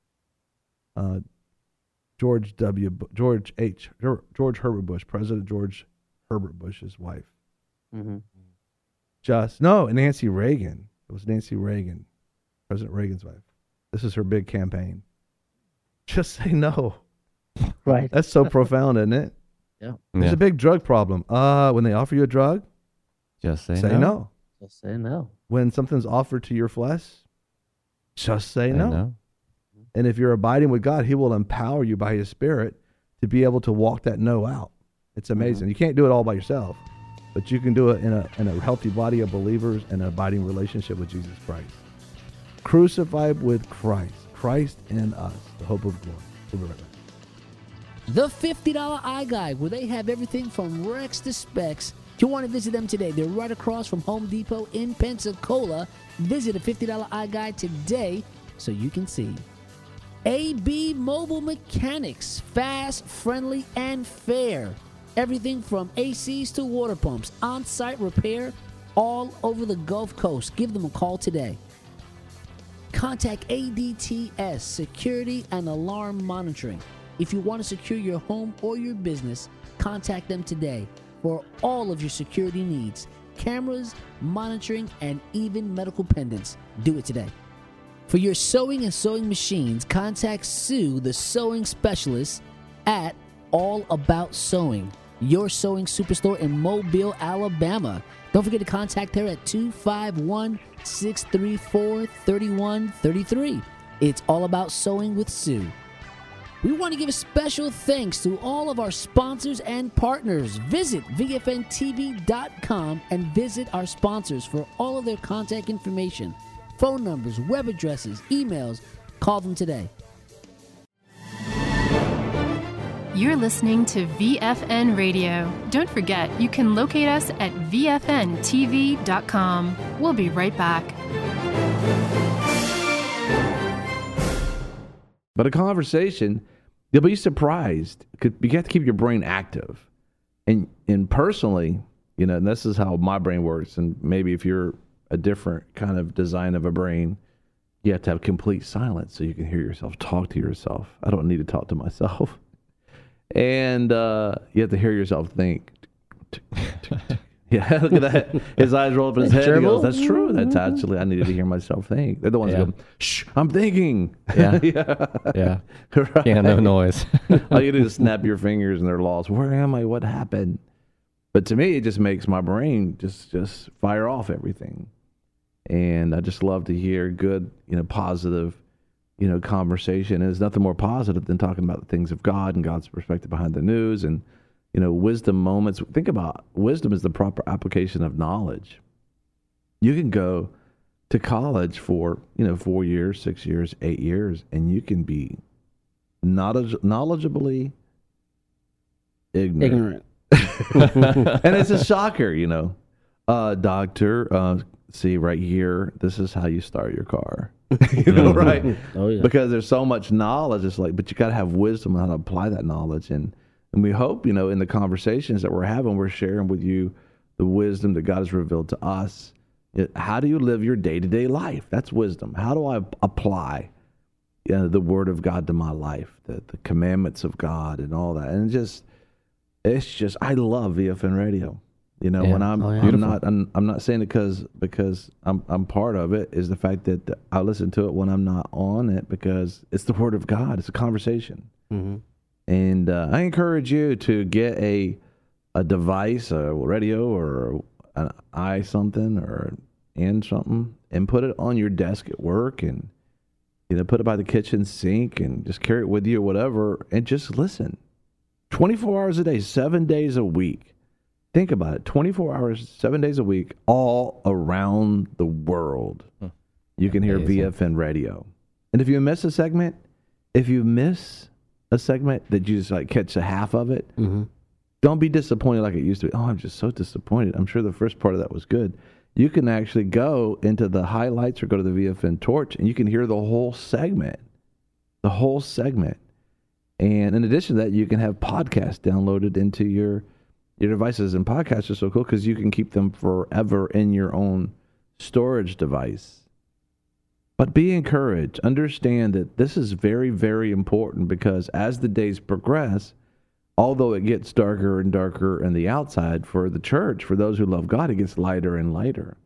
Uh, George W. Bu- George H. George Herbert Bush, President George Herbert Bush's wife. Mm-hmm. Just no, Nancy Reagan. It was Nancy Reagan, President Reagan's wife. This is her big campaign. Just say no. Right. That's so profound, isn't it? Yeah. There's Yeah. a big drug problem. Uh, when they offer you a drug, Just say, say no. no. Just say no. When something's offered to your flesh, just say Say no. no. And if you're abiding with God, he will empower you by his Spirit to be able to walk that no out. It's amazing. Mm-hmm. You can't do it all by yourself, but you can do it in a in a healthy body of believers and an abiding relationship with Jesus Christ. Crucified with Christ. Christ in us, the hope of glory. We'll be right back. The fifty dollar Eye Guide, where they have everything from Rex to Specs. You want to visit them today. They're right across from Home Depot in Pensacola. Visit the fifty dollar Eye Guide today so you can see. A B Mobile Mechanics, fast, friendly, and fair. Everything from A Cs to water pumps, on-site repair all over the Gulf Coast. Give them a call today. Contact A D T S, Security and Alarm Monitoring. If you want to secure your home or your business, contact them today for all of your security needs. Cameras, monitoring, and even medical pendants. Do it today. For your sewing and sewing machines, contact Sue, the sewing specialist, at All About Sewing, your sewing superstore in Mobile, Alabama. Don't forget to contact her at two five one, six three four, three one three three. It's All About Sewing with Sue. We want to give a special thanks to all of our sponsors and partners. Visit V F N T V dot com and visit our sponsors for all of their contact information, phone numbers, web addresses, emails. Call them today. You're listening to V F N Radio. Don't forget, you can locate us at V F N T V dot com. We'll be right back. But a conversation, you'll be surprised. You have to keep your brain active. And and personally, you know, and this is how my brain works. And maybe if you're a different kind of design of a brain, you have to have complete silence so you can hear yourself talk to yourself. I don't need to talk to myself. And uh, you have to hear yourself think. Yeah, look at that. His eyes roll up in his head. He goes, that's true. That's actually, I needed to hear myself think. They're the ones Yeah. that go, shh, I'm thinking. Yeah. yeah. Yeah. Right. Yeah, no noise. All you do is snap your fingers and they're lost. Where am I? What happened? But to me, it just makes my brain just, just fire off everything. And I just love to hear good, you know, positive, you know, conversation. And there's nothing more positive than talking about the things of God and God's perspective behind the news and, you know, wisdom moments. Think about wisdom is the proper application of knowledge. You can go to college for, you know, four years, six years, eight years, and you can be knowledge, knowledgeably ignorant. Ignorant. And it's a shocker, you know. Uh, doctor, uh, see right here, this is how you start your car. You know, right? Oh, yeah. Because there's so much knowledge. It's like, but you got to have wisdom on how to apply that knowledge. And And we hope, you know, in the conversations that we're having, we're sharing with you the wisdom that God has revealed to us. It, how do you live your day-to-day life? That's wisdom. How do I apply you know, the Word of God to my life, the, the commandments of God and all that? And just, it's just, I love V F N Radio. You know, Yeah. when I'm, Oh, yeah. I'm Beautiful. not, I'm, I'm not saying it because because I'm I'm part of it. Is the fact that I listen to it when I'm not on it because it's the Word of God. It's a conversation. Mm-hmm. And uh, I encourage you to get a a device, a radio or an i something or an something, and put it on your desk at work, and you know, put it by the kitchen sink, and just carry it with you or whatever, and just listen. twenty-four hours a day, seven days a week. Think about it. twenty-four hours, seven days a week, all around the world. Hmm. You can hear Amazing. V F N Radio. And if you miss a segment, if you miss a segment that you just like catch a half of it, Mm-hmm. don't be disappointed like it used to be. Oh, I'm just so disappointed. I'm sure the first part of that was good. You can actually go into the highlights or go to the V F N Torch and you can hear the whole segment. The whole segment. And in addition to that, you can have podcasts downloaded into your your devices. And podcasts are so cool because you can keep them forever in your own storage device. But be encouraged. Understand that this is very, very important because as the days progress, although it gets darker and darker on the outside for the church, for those who love God, it gets lighter and lighter.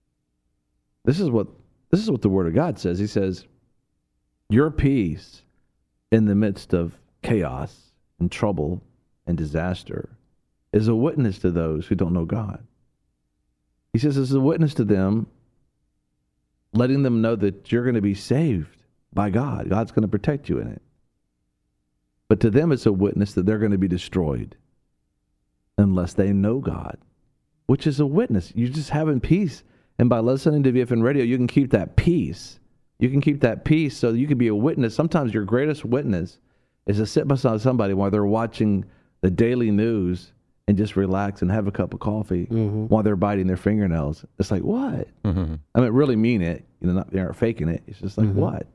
This is what this is what the Word of God says. He says, your peace in the midst of chaos and trouble and disaster is a witness to those who don't know God. He says this is a witness to them, letting them know that you're going to be saved by God. God's going to protect you in it. But to them, it's a witness that they're going to be destroyed unless they know God, which is a witness. You're just having peace. And by listening to V F N Radio, you can keep that peace. You can keep that peace so you can be a witness. Sometimes your greatest witness is to sit beside somebody while they're watching the daily news and just relax and have a cup of coffee mm-hmm. while they're biting their fingernails. It's like, what? Mm-hmm. I mean, really mean it. You know, not, they aren't faking it. It's just like, mm-hmm. what?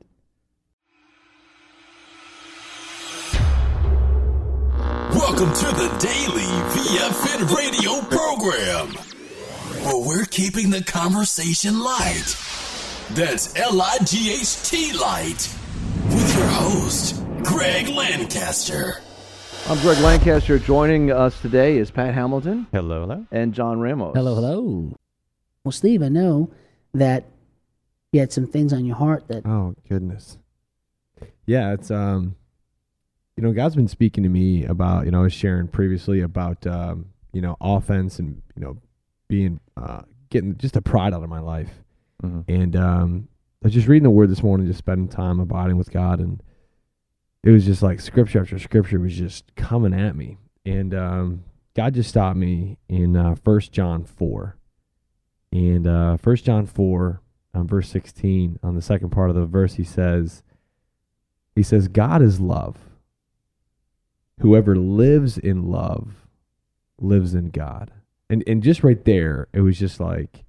Welcome to the Daily V F N Radio program, where we're keeping the conversation light. That's L I G H T light. With your host, Greg Lancaster. I'm Greg Lancaster. Joining us today is Pat Hamilton. Hello, hello. And John Ramos. Hello, hello. Well, Steve, I know that you had some things on your heart that... Oh, goodness. Yeah, it's, um, you know, God's been speaking to me about, you know, I was sharing previously about, um, you know, offense and, you know, being, uh, getting just a pride out of my life. Mm-hmm. And um, I was just reading the Word this morning, just spending time abiding with God, and it was just like scripture after scripture was just coming at me. And um, God just stopped me in uh, First John four. And uh, First John four, um, verse sixteen, on the second part of the verse, he says, he says, God is love. Whoever lives in love lives in God. And and just right there, it was just like,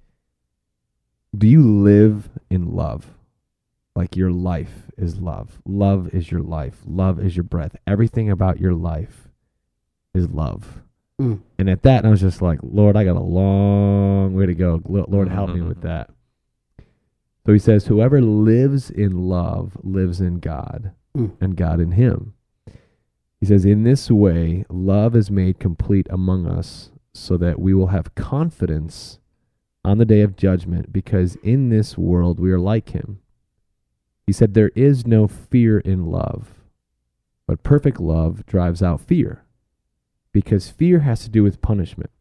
do you live in love? Like your life is love. Love is your life. Love is your breath. Everything about your life is love. Mm. And at that, I was just like, Lord, I got a long way to go. Lord, help mm-hmm. me with that. So he says, whoever lives in love lives in God mm. and God in him. He says, in this way, love is made complete among us so that we will have confidence on the day of judgment, because in this world we are like him. He said, there is no fear in love, but perfect love drives out fear, because fear has to do with punishment.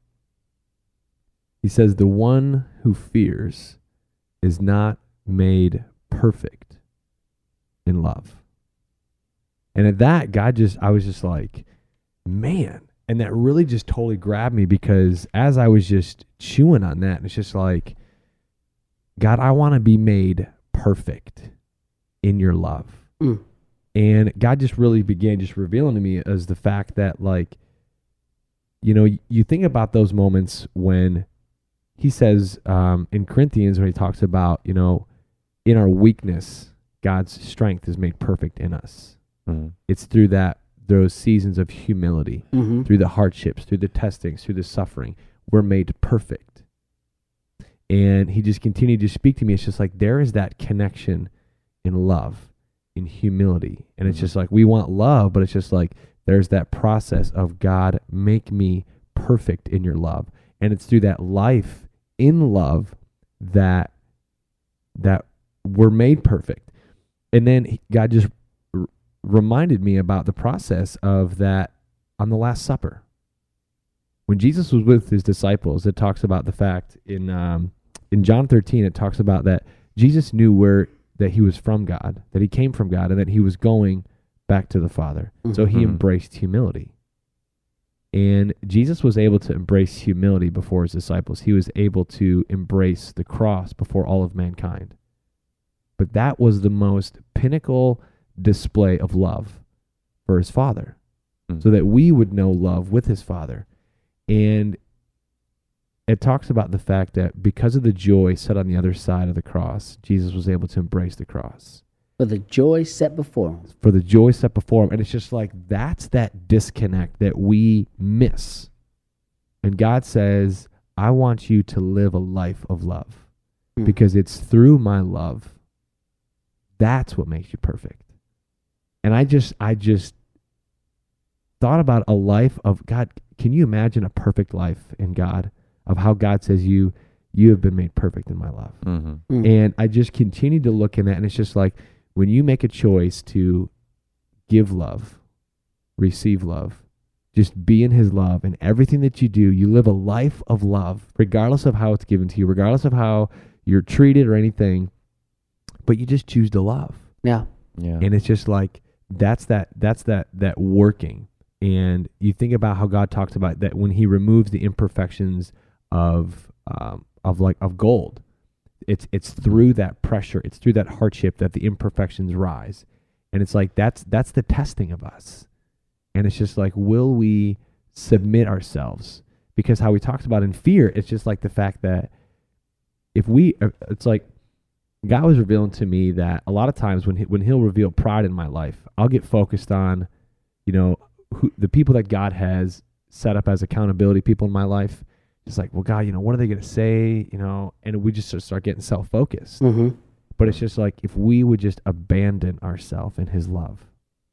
He says, the one who fears is not made perfect in love. And at that, God just, I was just like, man. And that really just totally grabbed me, because as I was just chewing on that, it's just like, God, I want to be made perfect in your love. Mm. And God just really began just revealing to me as the fact that, like, you know, you think about those moments when he says um, in Corinthians, when he talks about, you know, in our weakness, God's strength is made perfect in us. Mm. It's through that, those seasons of humility, mm-hmm. through the hardships, through the testings, through the suffering, we're made perfect. And he just continued to speak to me. It's just like, there is that connection in love, in humility. And it's mm-hmm. just like, we want love, but it's just like, there's that process of, God, make me perfect in your love. And it's through that life in love that, that we're made perfect. And then God just r- reminded me about the process of that on the Last Supper. When Jesus was with his disciples, it talks about the fact in, um, in John thirteen, it talks about that Jesus knew where that he was from God, that he came from God, and that he was going back to the Father. Mm-hmm. So he embraced humility. And Jesus was able to embrace humility before his disciples. He was able to embrace the cross before all of mankind. But that was the most pinnacle display of love for his Father, mm-hmm. so that we would know love with his Father. And it talks about the fact that because of the joy set on the other side of the cross, Jesus was able to embrace the cross. For the joy set before him. For the joy set before him. And it's just like, that's that disconnect that we miss. And God says, I want you to live a life of love. Mm. Because it's through my love. That's what makes you perfect. And I just, I just thought about a life of, God, can you imagine a perfect life in God? Of how God says you, you have been made perfect in my love. Mm-hmm. Mm-hmm. And I just continue to look in that, and it's just like, when you make a choice to give love, receive love, just be in his love, and everything that you do, you live a life of love, regardless of how it's given to you, regardless of how you're treated or anything, but you just choose to love. Yeah. Yeah. And it's just like, that's that, that's that, that working. And you think about how God talks about that when he removes the imperfections of, um, of like, of gold, it's, it's through that pressure, it's through that hardship that the imperfections rise. And it's like, that's, that's the testing of us. And it's just like, will we submit ourselves? Because how we talked about in fear, it's just like the fact that if we, it's like, God was revealing to me that a lot of times when he, when he'll reveal pride in my life, I'll get focused on, you know, who, the people that God has set up as accountability people in my life. It's like, well, God, you know, what are they going to say? You know, and we just sort of start getting self-focused. Mm-hmm. But it's just like, if we would just abandon ourselves in his love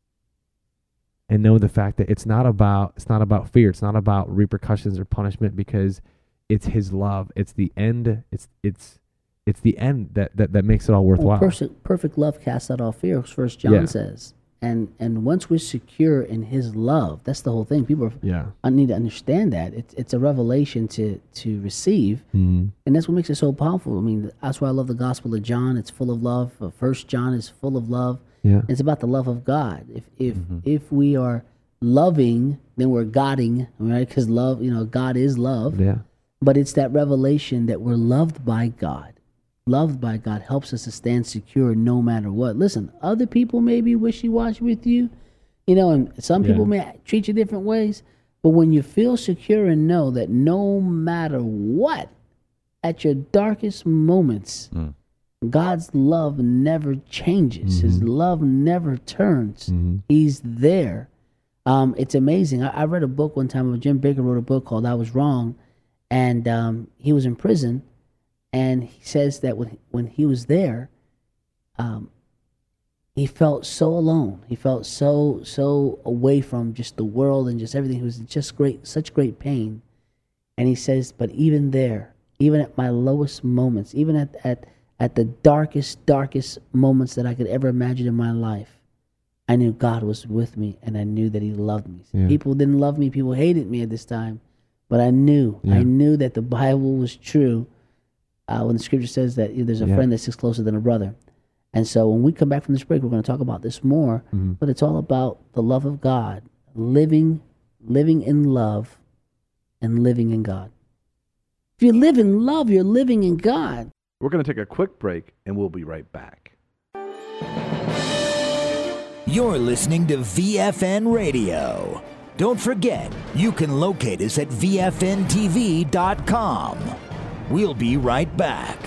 and know the fact that it's not about, it's not about fear. It's not about repercussions or punishment, because it's his love. It's the end. It's, it's, it's the end that, that, that makes it all worthwhile. Well, perfect, perfect love casts out all fear, First John Yeah. says. And and once we're secure in his love, that's the whole thing. People Yeah. I need to understand that. It's it's a revelation to to receive. Mhm. And that's what makes it so powerful. I mean, that's why I love the Gospel of John. It's full of love. Uh, First John is full of love. Yeah. It's about the love of God. If if if we are loving, then we're Godding, right? Because love, you know, God is love. Yeah. But it's that revelation that we're loved by God. Loved by God helps us to stand secure no matter what. Listen, other people may be wishy-washy with you, you know, and some Yeah. people may treat you different ways. But when you feel secure and know that no matter what, at your darkest moments, Mm. God's love never changes. His love never turns. He's there. Um, it's amazing. I, I read a book one time. Jim Baker wrote a book called I Was Wrong. And um, he was in prison. And he says that when when he was there, um, he felt so alone. He felt so so away from just the world and just everything. It was just great, such great pain. And he says, but even there, even at my lowest moments, even at at at the darkest darkest moments that I could ever imagine in my life, I knew God was with me, and I knew that He loved me. Yeah. People didn't love me. People hated me at this time, but I knew Yeah. I knew that the Bible was true. Uh, when the scripture says that you know, there's a Yeah. friend that sticks closer than a brother. And so when we come back from this break, we're going to talk about this more, Mhm. but it's all about the love of God, living, living in love and living in God. If you live in love, you're living in God. We're going to take a quick break, and we'll be right back. You're listening to V F N Radio. Don't forget, you can locate us at V F N T V dot com. We'll be right back.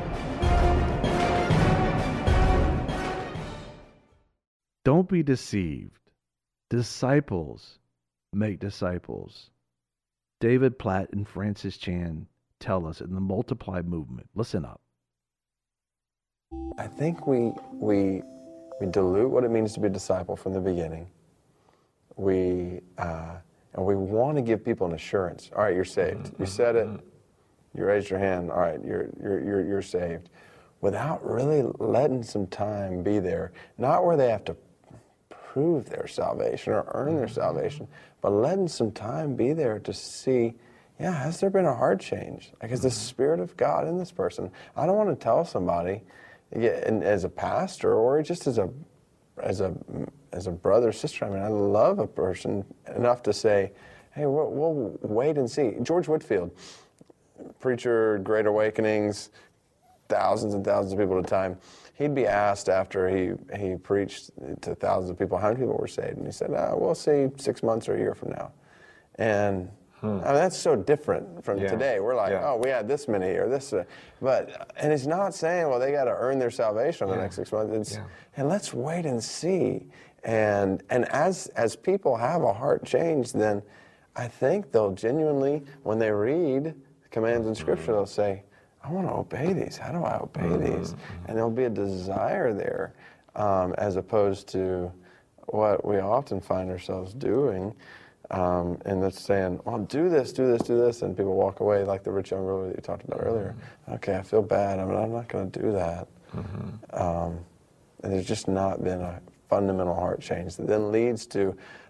Don't be deceived. Disciples make disciples. David Platt and Francis Chan tell us in the Multiply movement. Listen up. I think we we we dilute what it means to be a disciple from the beginning. We uh, and we want to give people an assurance. All right, you're saved. You said it. You raised your hand. All right, you're you're you're you're saved, without really letting some time be there. Not where they have to prove their salvation or earn their salvation, but letting some time be there to see. Yeah, has there been a heart change? Like, is the Spirit of God in this person? I don't want to tell somebody, yeah, and as a pastor or just as a as a as a brother, sister. I mean, I love a person enough to say, hey, we'll, we'll wait and see. George Whitefield, preacher, Great Awakenings, thousands and thousands of people at a time. He'd be asked after he, he preached to thousands of people, how many people were saved? And he said, uh, we'll see six months or a year from now. And hmm. I mean, that's so different from yeah. today. We're like, yeah. oh, we had this many or this. Uh, but, and he's not saying, well, they got to earn their salvation in the yeah. next six months. It's, yeah. And let's wait and see. And and as as people have a heart change, then I think they'll genuinely, when they read commands in Scripture, they'll say, I want to obey these. How do I obey mm-hmm. these? And there'll be a desire there, um, as opposed to what we often find ourselves doing, um, and that's saying, well, do this, do this, do this, and people walk away like the rich young ruler that you talked about earlier. Mm-hmm. Okay, I feel bad. I mean, I'm not going to do that. Mm-hmm. Um, and there's just not been a fundamental heart change that then leads to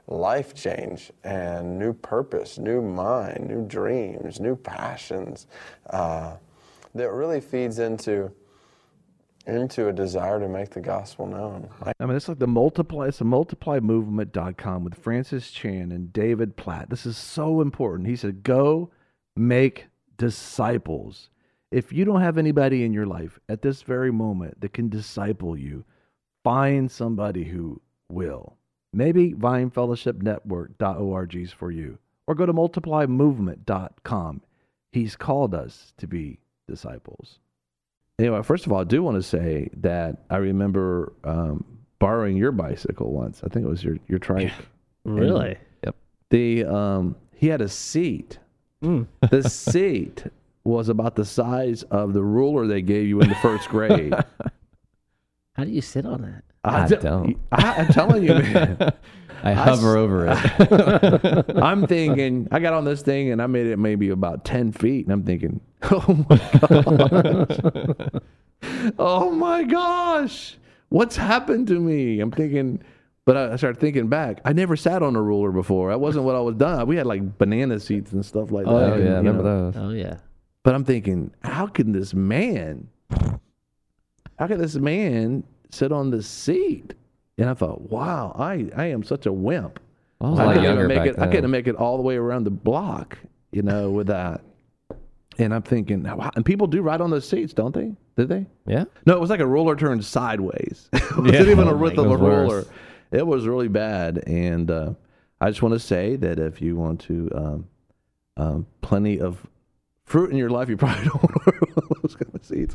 life change and new purpose, new mind, new dreams, new passions, uh, that really feeds into into a desire to make the gospel known. I mean, it's like the multiply, it's a multiply movement dot com with Francis Chan and David Platt. This is so important. He said, go make disciples. If you don't have anybody in your life at this very moment that can disciple you, find somebody who will. Maybe vine fellowship network dot org is for you. Or go to multiply movement dot com. He's called us to be disciples. Anyway, first of all, I do want to say that I remember um, borrowing your bicycle once. I think it was your, your trike. Really? And yep. The um, he had a seat. Mm. The seat was about the size of the ruler they gave you in the first grade. How do you sit on that? I, I d- don't. I, I'm telling you, man. I hover I, over it. I'm thinking, I got on this thing and I made it maybe about ten feet. And I'm thinking, oh my gosh. Oh my gosh. What's happened to me? I'm thinking, but I started thinking back. I never sat on a ruler before. That wasn't what I was done. We had like banana seats and stuff like Oh, that. yeah, and, yeah, you remember know. those. Oh, yeah. But I'm thinking, how can this man, how can this man sit on the seat? And I thought, wow, I, I am such a wimp. I was a I lot couldn't younger even make back it. I then. couldn't make it all the way around the block, you know, with that. And I'm thinking, wow. And people do ride on those seats, don't they? Did they? Yeah. No, it was like a roller turned sideways. It wasn't Yeah. even Oh a my width of a God. Worse. roller. It was really bad. And uh, I just want to say that if you want to, um, um, plenty of fruit in your life, you probably don't want one of those kind of seats.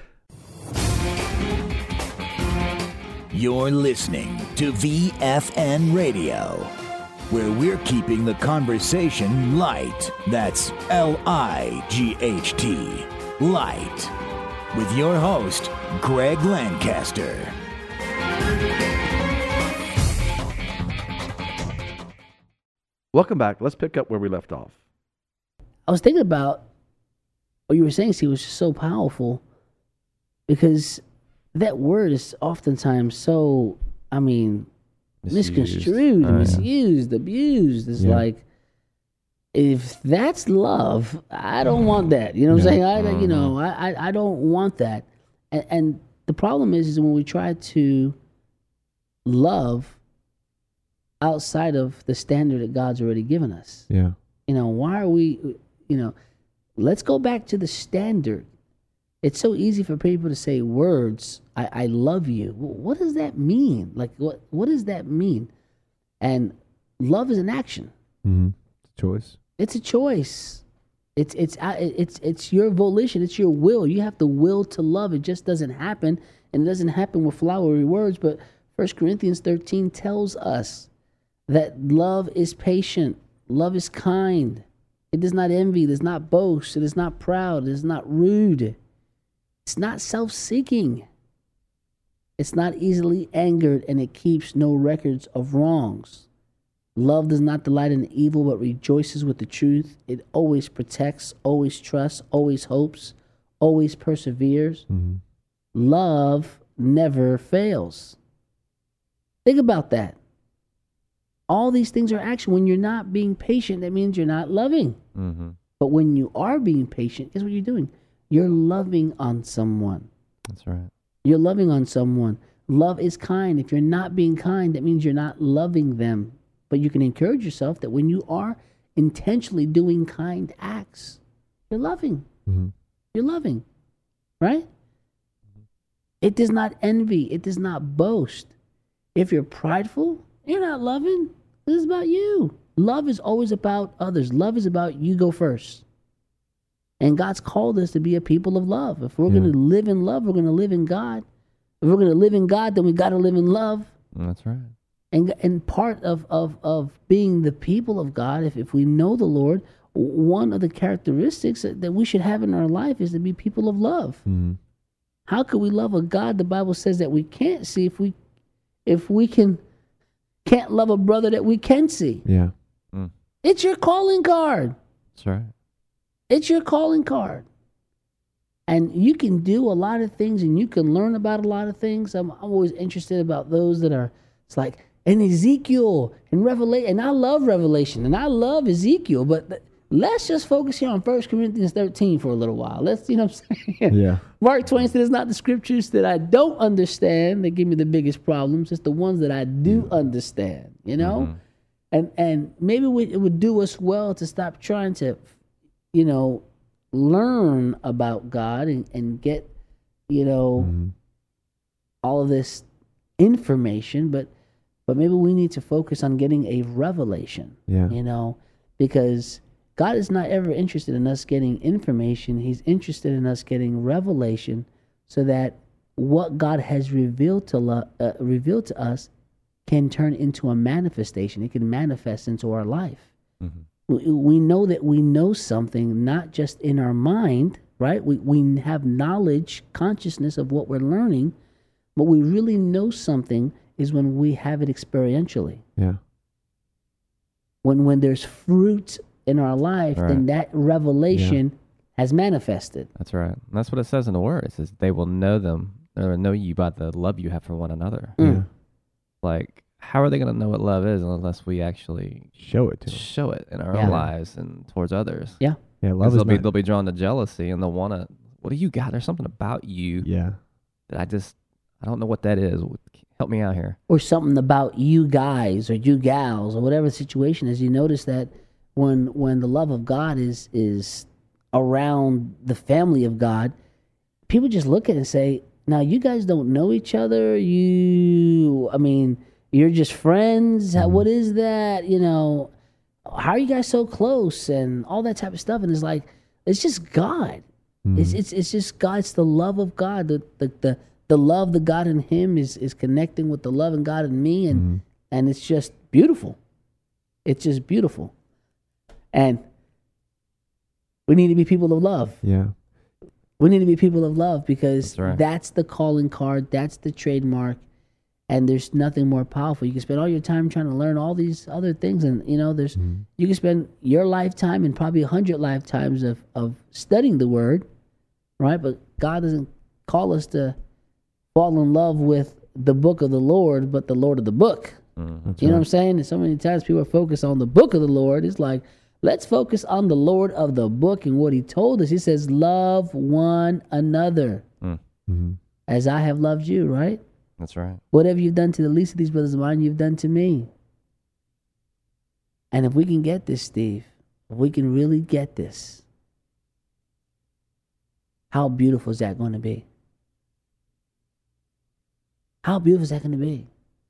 You're listening to V F N Radio, where we're keeping the conversation light. That's L I G H T, light. With your host, Greg Lancaster. Welcome back. Let's pick up where we left off. I was thinking about what you were saying, Steve, was just so powerful because that word is oftentimes so, I mean, Misused. misconstrued, Oh, yeah. misused, abused. It's Yeah. like, if that's love, I don't want that. You know what I'm Yeah. saying? I, you know, Mhm. I, I, I don't want that. And, and the problem is, is when we try to love outside of the standard that God's already given us. Yeah. You know, why are we, you know, let's go back to the standard. It's so easy for people to say words, I, I love you. Wh- What does that mean? Like, what, what does that mean? And love is an action. Mm-hmm. Choice. It's a choice. It's, it's, uh, it's, it's your volition. It's your will. You have the will to love. It just doesn't happen. And it doesn't happen with flowery words. But First Corinthians thirteen tells us that love is patient. Love is kind. It does not envy. It does not boast. It is not proud. It is not rude. It's not self-seeking. It's not easily angered, and it keeps no records of wrongs. Love does not delight in evil, but rejoices with the truth. It always protects, always trusts, always hopes, always perseveres. Mm-hmm. Love never fails. Think about that. All these things are action. When you're not being patient, that means you're not loving. Mm-hmm. But when you are being patient, guess what you're doing? You're loving on someone. That's right. You're loving on someone. Love is kind. If you're not being kind, that means you're not loving them. But you can encourage yourself that when you are intentionally doing kind acts, you're loving. Mm-hmm. You're loving. Right? It does not envy. It does not boast. If you're prideful, you're not loving. This is about you. Love is always about others. Love is about you go first. And God's called us to be a people of love. If we're Yeah. going to live in love, we're going to live in God. If we're going to live in God, then we got to live in love. That's right. And and part of, of, of being the people of God, if, if we know the Lord, one of the characteristics that, that we should have in our life is to be people of love. Mm-hmm. How could we love a God the Bible says that we can't see if we if we can can't love a brother that we can see? Yeah. Mm. It's your calling card. That's right. It's your calling card. And you can do a lot of things and you can learn about a lot of things. I'm, I'm always interested about those that are, it's like, and Ezekiel and Revelation. And I love Revelation and I love Ezekiel, but th- let's just focus here on First Corinthians thirteen for a little while. Let's, you know what I'm saying? Yeah. Mark Twain said, it's not the scriptures that I don't understand that give me the biggest problems. It's the ones that I do understand, you know? Mm-hmm. And and maybe we, it would do us well to stop trying to, you know, learn about God and, and get, you know, mm-hmm. all of this information, but but maybe we need to focus on getting a revelation, yeah. you know, because God is not ever interested in us getting information. He's interested in us getting revelation so that what God has revealed to lo- uh, revealed to us can turn into a manifestation. It can manifest into our life. Mm-hmm. We, we know that we know something, not just in our mind, right? We, we have knowledge, consciousness of what we're learning, but we really know something is when we have it experientially. Yeah. When when there's fruit in our life, right. then that revelation yeah. has manifested. That's right. And that's what it says in the Word. It says they will know them, or know you by the love you have for one another. Mm. Yeah. Like, how are they going to know what love is unless we actually show it to them. show it in our yeah. own lives and towards others? Yeah. Yeah. Love is they'll be not... they'll be drawn to jealousy and they'll want to. What do you got? There's something about you. Yeah. That I just I don't know what that is. Help me out here. Or something about you guys or you gals or whatever the situation is. You notice that when when the love of God is is around the family of God, people just look at it and say, now you guys don't know each other. You, I mean, you're just friends. Mm-hmm. What is that? You know, how are you guys so close and all that type of stuff? And it's like, it's just God. Mm-hmm. It's it's it's just God. It's the love of God. The the the, the love the God in him is is connecting with the love in God in me, and mm-hmm. and it's just beautiful. It's just beautiful. And we need to be people of love. Yeah. We need to be people of love because that's, right. that's the calling card. That's the trademark. And there's nothing more powerful. You can spend all your time trying to learn all these other things. And, you know, there's mm-hmm. you can spend your lifetime and probably a hundred lifetimes of, of studying the word, right? But God doesn't call us to fall in love with the book of the Lord, but the Lord of the book. Mm-hmm. You know right. what I'm saying? And so many times people are focused on the book of the Lord. It's like, let's focus on the Lord of the book and what he told us. He says, love one another mm-hmm. as I have loved you, right? That's right. Whatever you've done to the least of these brothers of mine, you've done to me. And if we can get this, Steve, if we can really get this, how beautiful is that going to be? How beautiful is that going to be?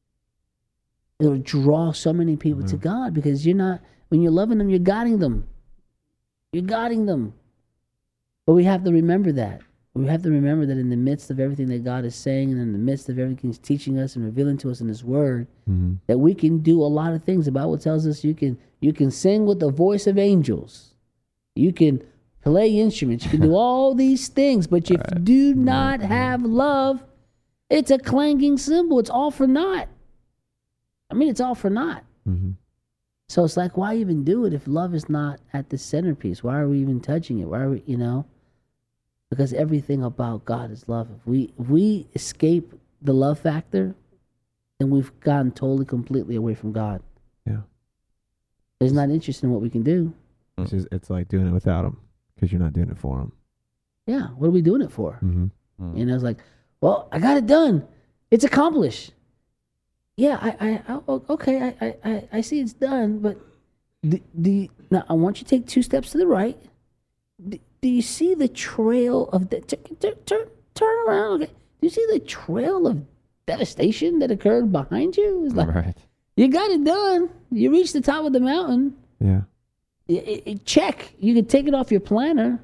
It'll draw so many people mm-hmm. to God because you're not, when you're loving them, you're guiding them. You're guiding them. But we have to remember that. We have to remember that in the midst of everything that God is saying and in the midst of everything he's teaching us and revealing to us in his word, mm-hmm. that we can do a lot of things. The Bible tells us you can you can sing with the voice of angels. You can play instruments. You can do all these things. But if right. you do not mm-hmm. have love, it's a clanging cymbal. It's all for naught. I mean, it's all for naught. Mm-hmm. So it's like, why even do it if love is not at the centerpiece? Why are we even touching it? Why are we, you know? Because everything about God is love. If we if we escape the love factor, then we've gotten totally, completely away from God. Yeah. He's not interested in what we can do. It's just, it's like doing it without him because you're not doing it for him. Yeah. What are we doing it for? Mm-hmm. Mm-hmm. You know, it's like, well, I got it done. It's accomplished. Yeah, I, I, I okay, I, I, I see it's done, but do, do you, now I want you to take two steps to the right. Do, do you see the trail of the turn, turn, turn, turn around? Okay, do you see the trail of devastation that occurred behind you? It's like, right. You got it done. You reached the top of the mountain. Yeah. It, it, check. You can take it off your planner.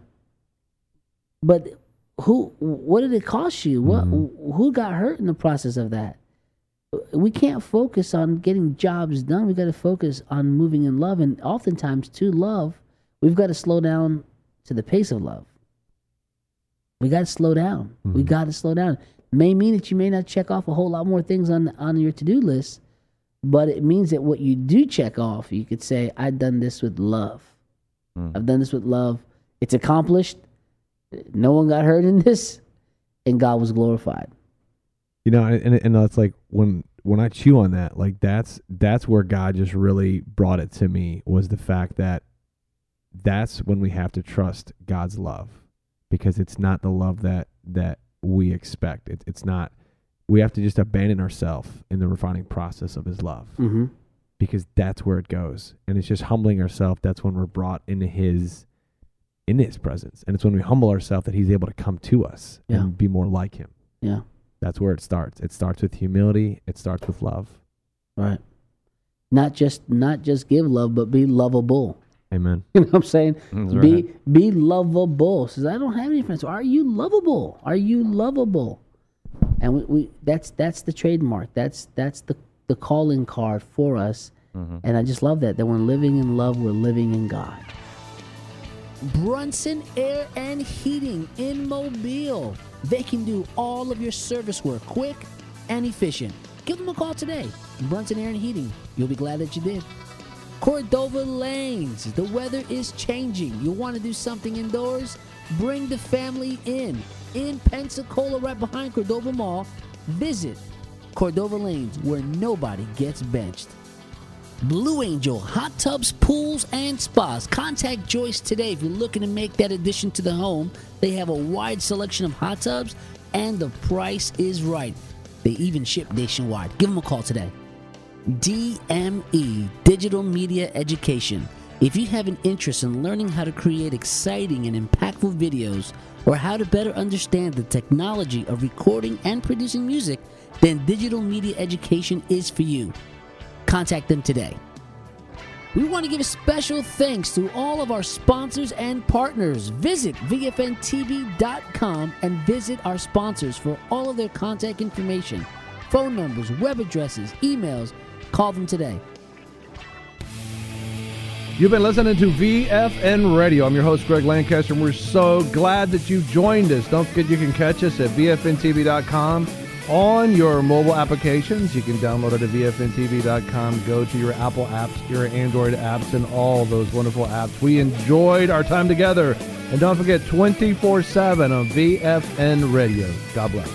But who? What did it cost you? What? Mm-hmm. Who got hurt in the process of that? We can't focus on getting jobs done. We got to focus on moving in love. And oftentimes, to love, we've got to slow down to the pace of love. We got to slow down. Mm-hmm. We got to slow down. May mean that you may not check off a whole lot more things on on your to-do list, but it means that what you do check off, you could say, I've done this with love. Mm. I've done this with love. It's accomplished. No one got hurt in this, and God was glorified. You know, and and that's like when when I chew on that, like that's that's where God just really brought it to me, was the fact that that's when we have to trust God's love, because it's not the love that that we expect. It, it's not. We have to just abandon ourselves in the refining process of His love, Mm-hmm. because that's where it goes, and it's just humbling ourselves. That's when we're brought into His in His presence, and it's when we humble ourselves that He's able to come to us Yeah. and be more like Him. Yeah. That's where it starts. It starts with humility. It starts with love. Right. Not just not just give love, but be lovable. Amen. You know what I'm saying? That's be right. be lovable. Says, I don't have any friends. Are you lovable? Are you lovable? And we, we that's that's the trademark. That's that's the, the calling card for us. Mm-hmm. And I just love that. That when living in love, we're living in God. Brunson Air and Heating in Mobile. They can do all of your service work quick and efficient. Give them a call today. Brunson Air and Heating. You'll be glad that you did. Cordova Lanes. The weather is changing. You want to do something indoors? Bring the family in. In Pensacola, right behind Cordova Mall. Visit Cordova Lanes, where nobody gets benched. Blue Angel Hot Tubs, Pools, and Spas. Contact Joyce today if you're looking to make that addition to the home. They have a wide selection of hot tubs, and the price is right. They even ship nationwide. Give them a call today. D M E, Digital Media Education. If you have an interest in learning how to create exciting and impactful videos, or how to better understand the technology of recording and producing music, then Digital Media Education is for you. Contact them today. We want to give a special thanks to all of our sponsors and partners. Visit V F N T V dot com and visit our sponsors for all of their contact information, phone numbers, web addresses, emails. Call them today. You've been listening to V F N Radio. I'm your host, Greg Lancaster, and we're so glad that you joined us. Don't forget you can catch us at V F N T V dot com on your mobile applications. You can download it at V F N T V dot com. Go to your Apple apps, your Android apps, and all those wonderful apps. We enjoyed our time together. And don't forget, twenty-four seven on V F N Radio. God bless.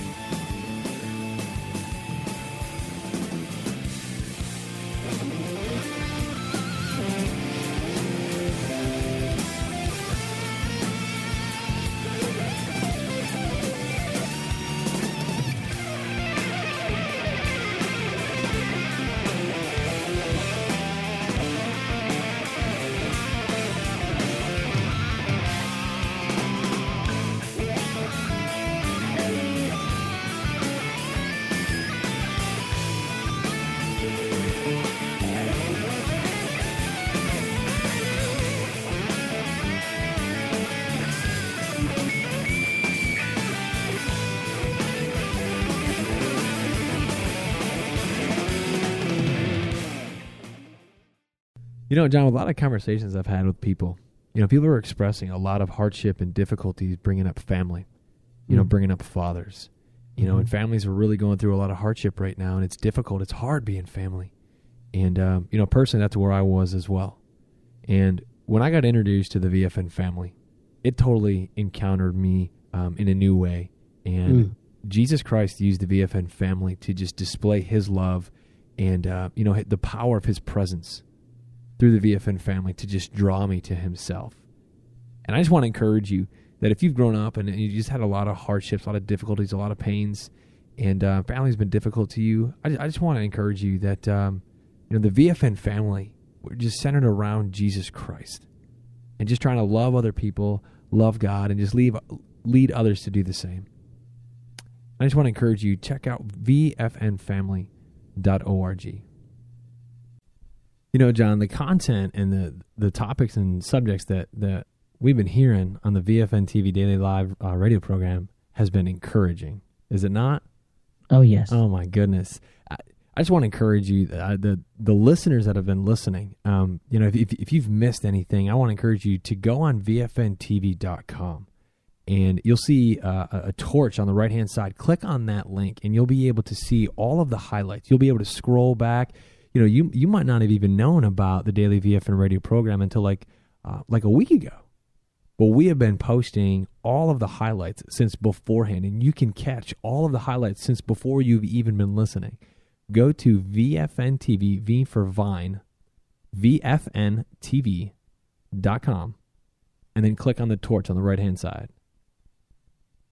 You know, John, a lot of conversations I've had with people, you know, people are expressing a lot of hardship and difficulties bringing up family, you know, Mm. bringing up fathers, you know, Mhm. and families are really going through a lot of hardship right now, and it's difficult. It's hard being family. And, um, you know, personally, that's where I was as well. And when I got introduced to the V F N family, it totally encountered me um, in a new way. And Mm. Jesus Christ used the V F N family to just display His love and, uh, you know, the power of His presence through the V F N family to just draw me to Himself. And I just want to encourage you that if you've grown up and you just had a lot of hardships, a lot of difficulties, a lot of pains, and uh, family's been difficult to you, I, I just want to encourage you that um, you know the V F N family, we're just centered around Jesus Christ and just trying to love other people, love God, and just leave, lead others to do the same. I just want to encourage you, check out V F N family dot org. You know, John, the content and the the topics and subjects that, that we've been hearing on the V F N T V Daily Live uh, radio program has been encouraging. Is it not? Oh, yes. Oh, my goodness. I, I just want to encourage you, uh, the the listeners that have been listening, um, you know, if, if, if you've missed anything, I want to encourage you to go on V F N T V dot com. And you'll see uh, a, a torch on the right-hand side. Click on that link, and you'll be able to see all of the highlights. You'll be able to scroll back. You know, you you might not have even known about the daily V F N radio program until like uh, like a week ago. But we have been posting all of the highlights since beforehand, and you can catch all of the highlights since before you've even been listening. go to V F N T V, V for Vine, V F N T V dot com, and then click on the torch on the right-hand side.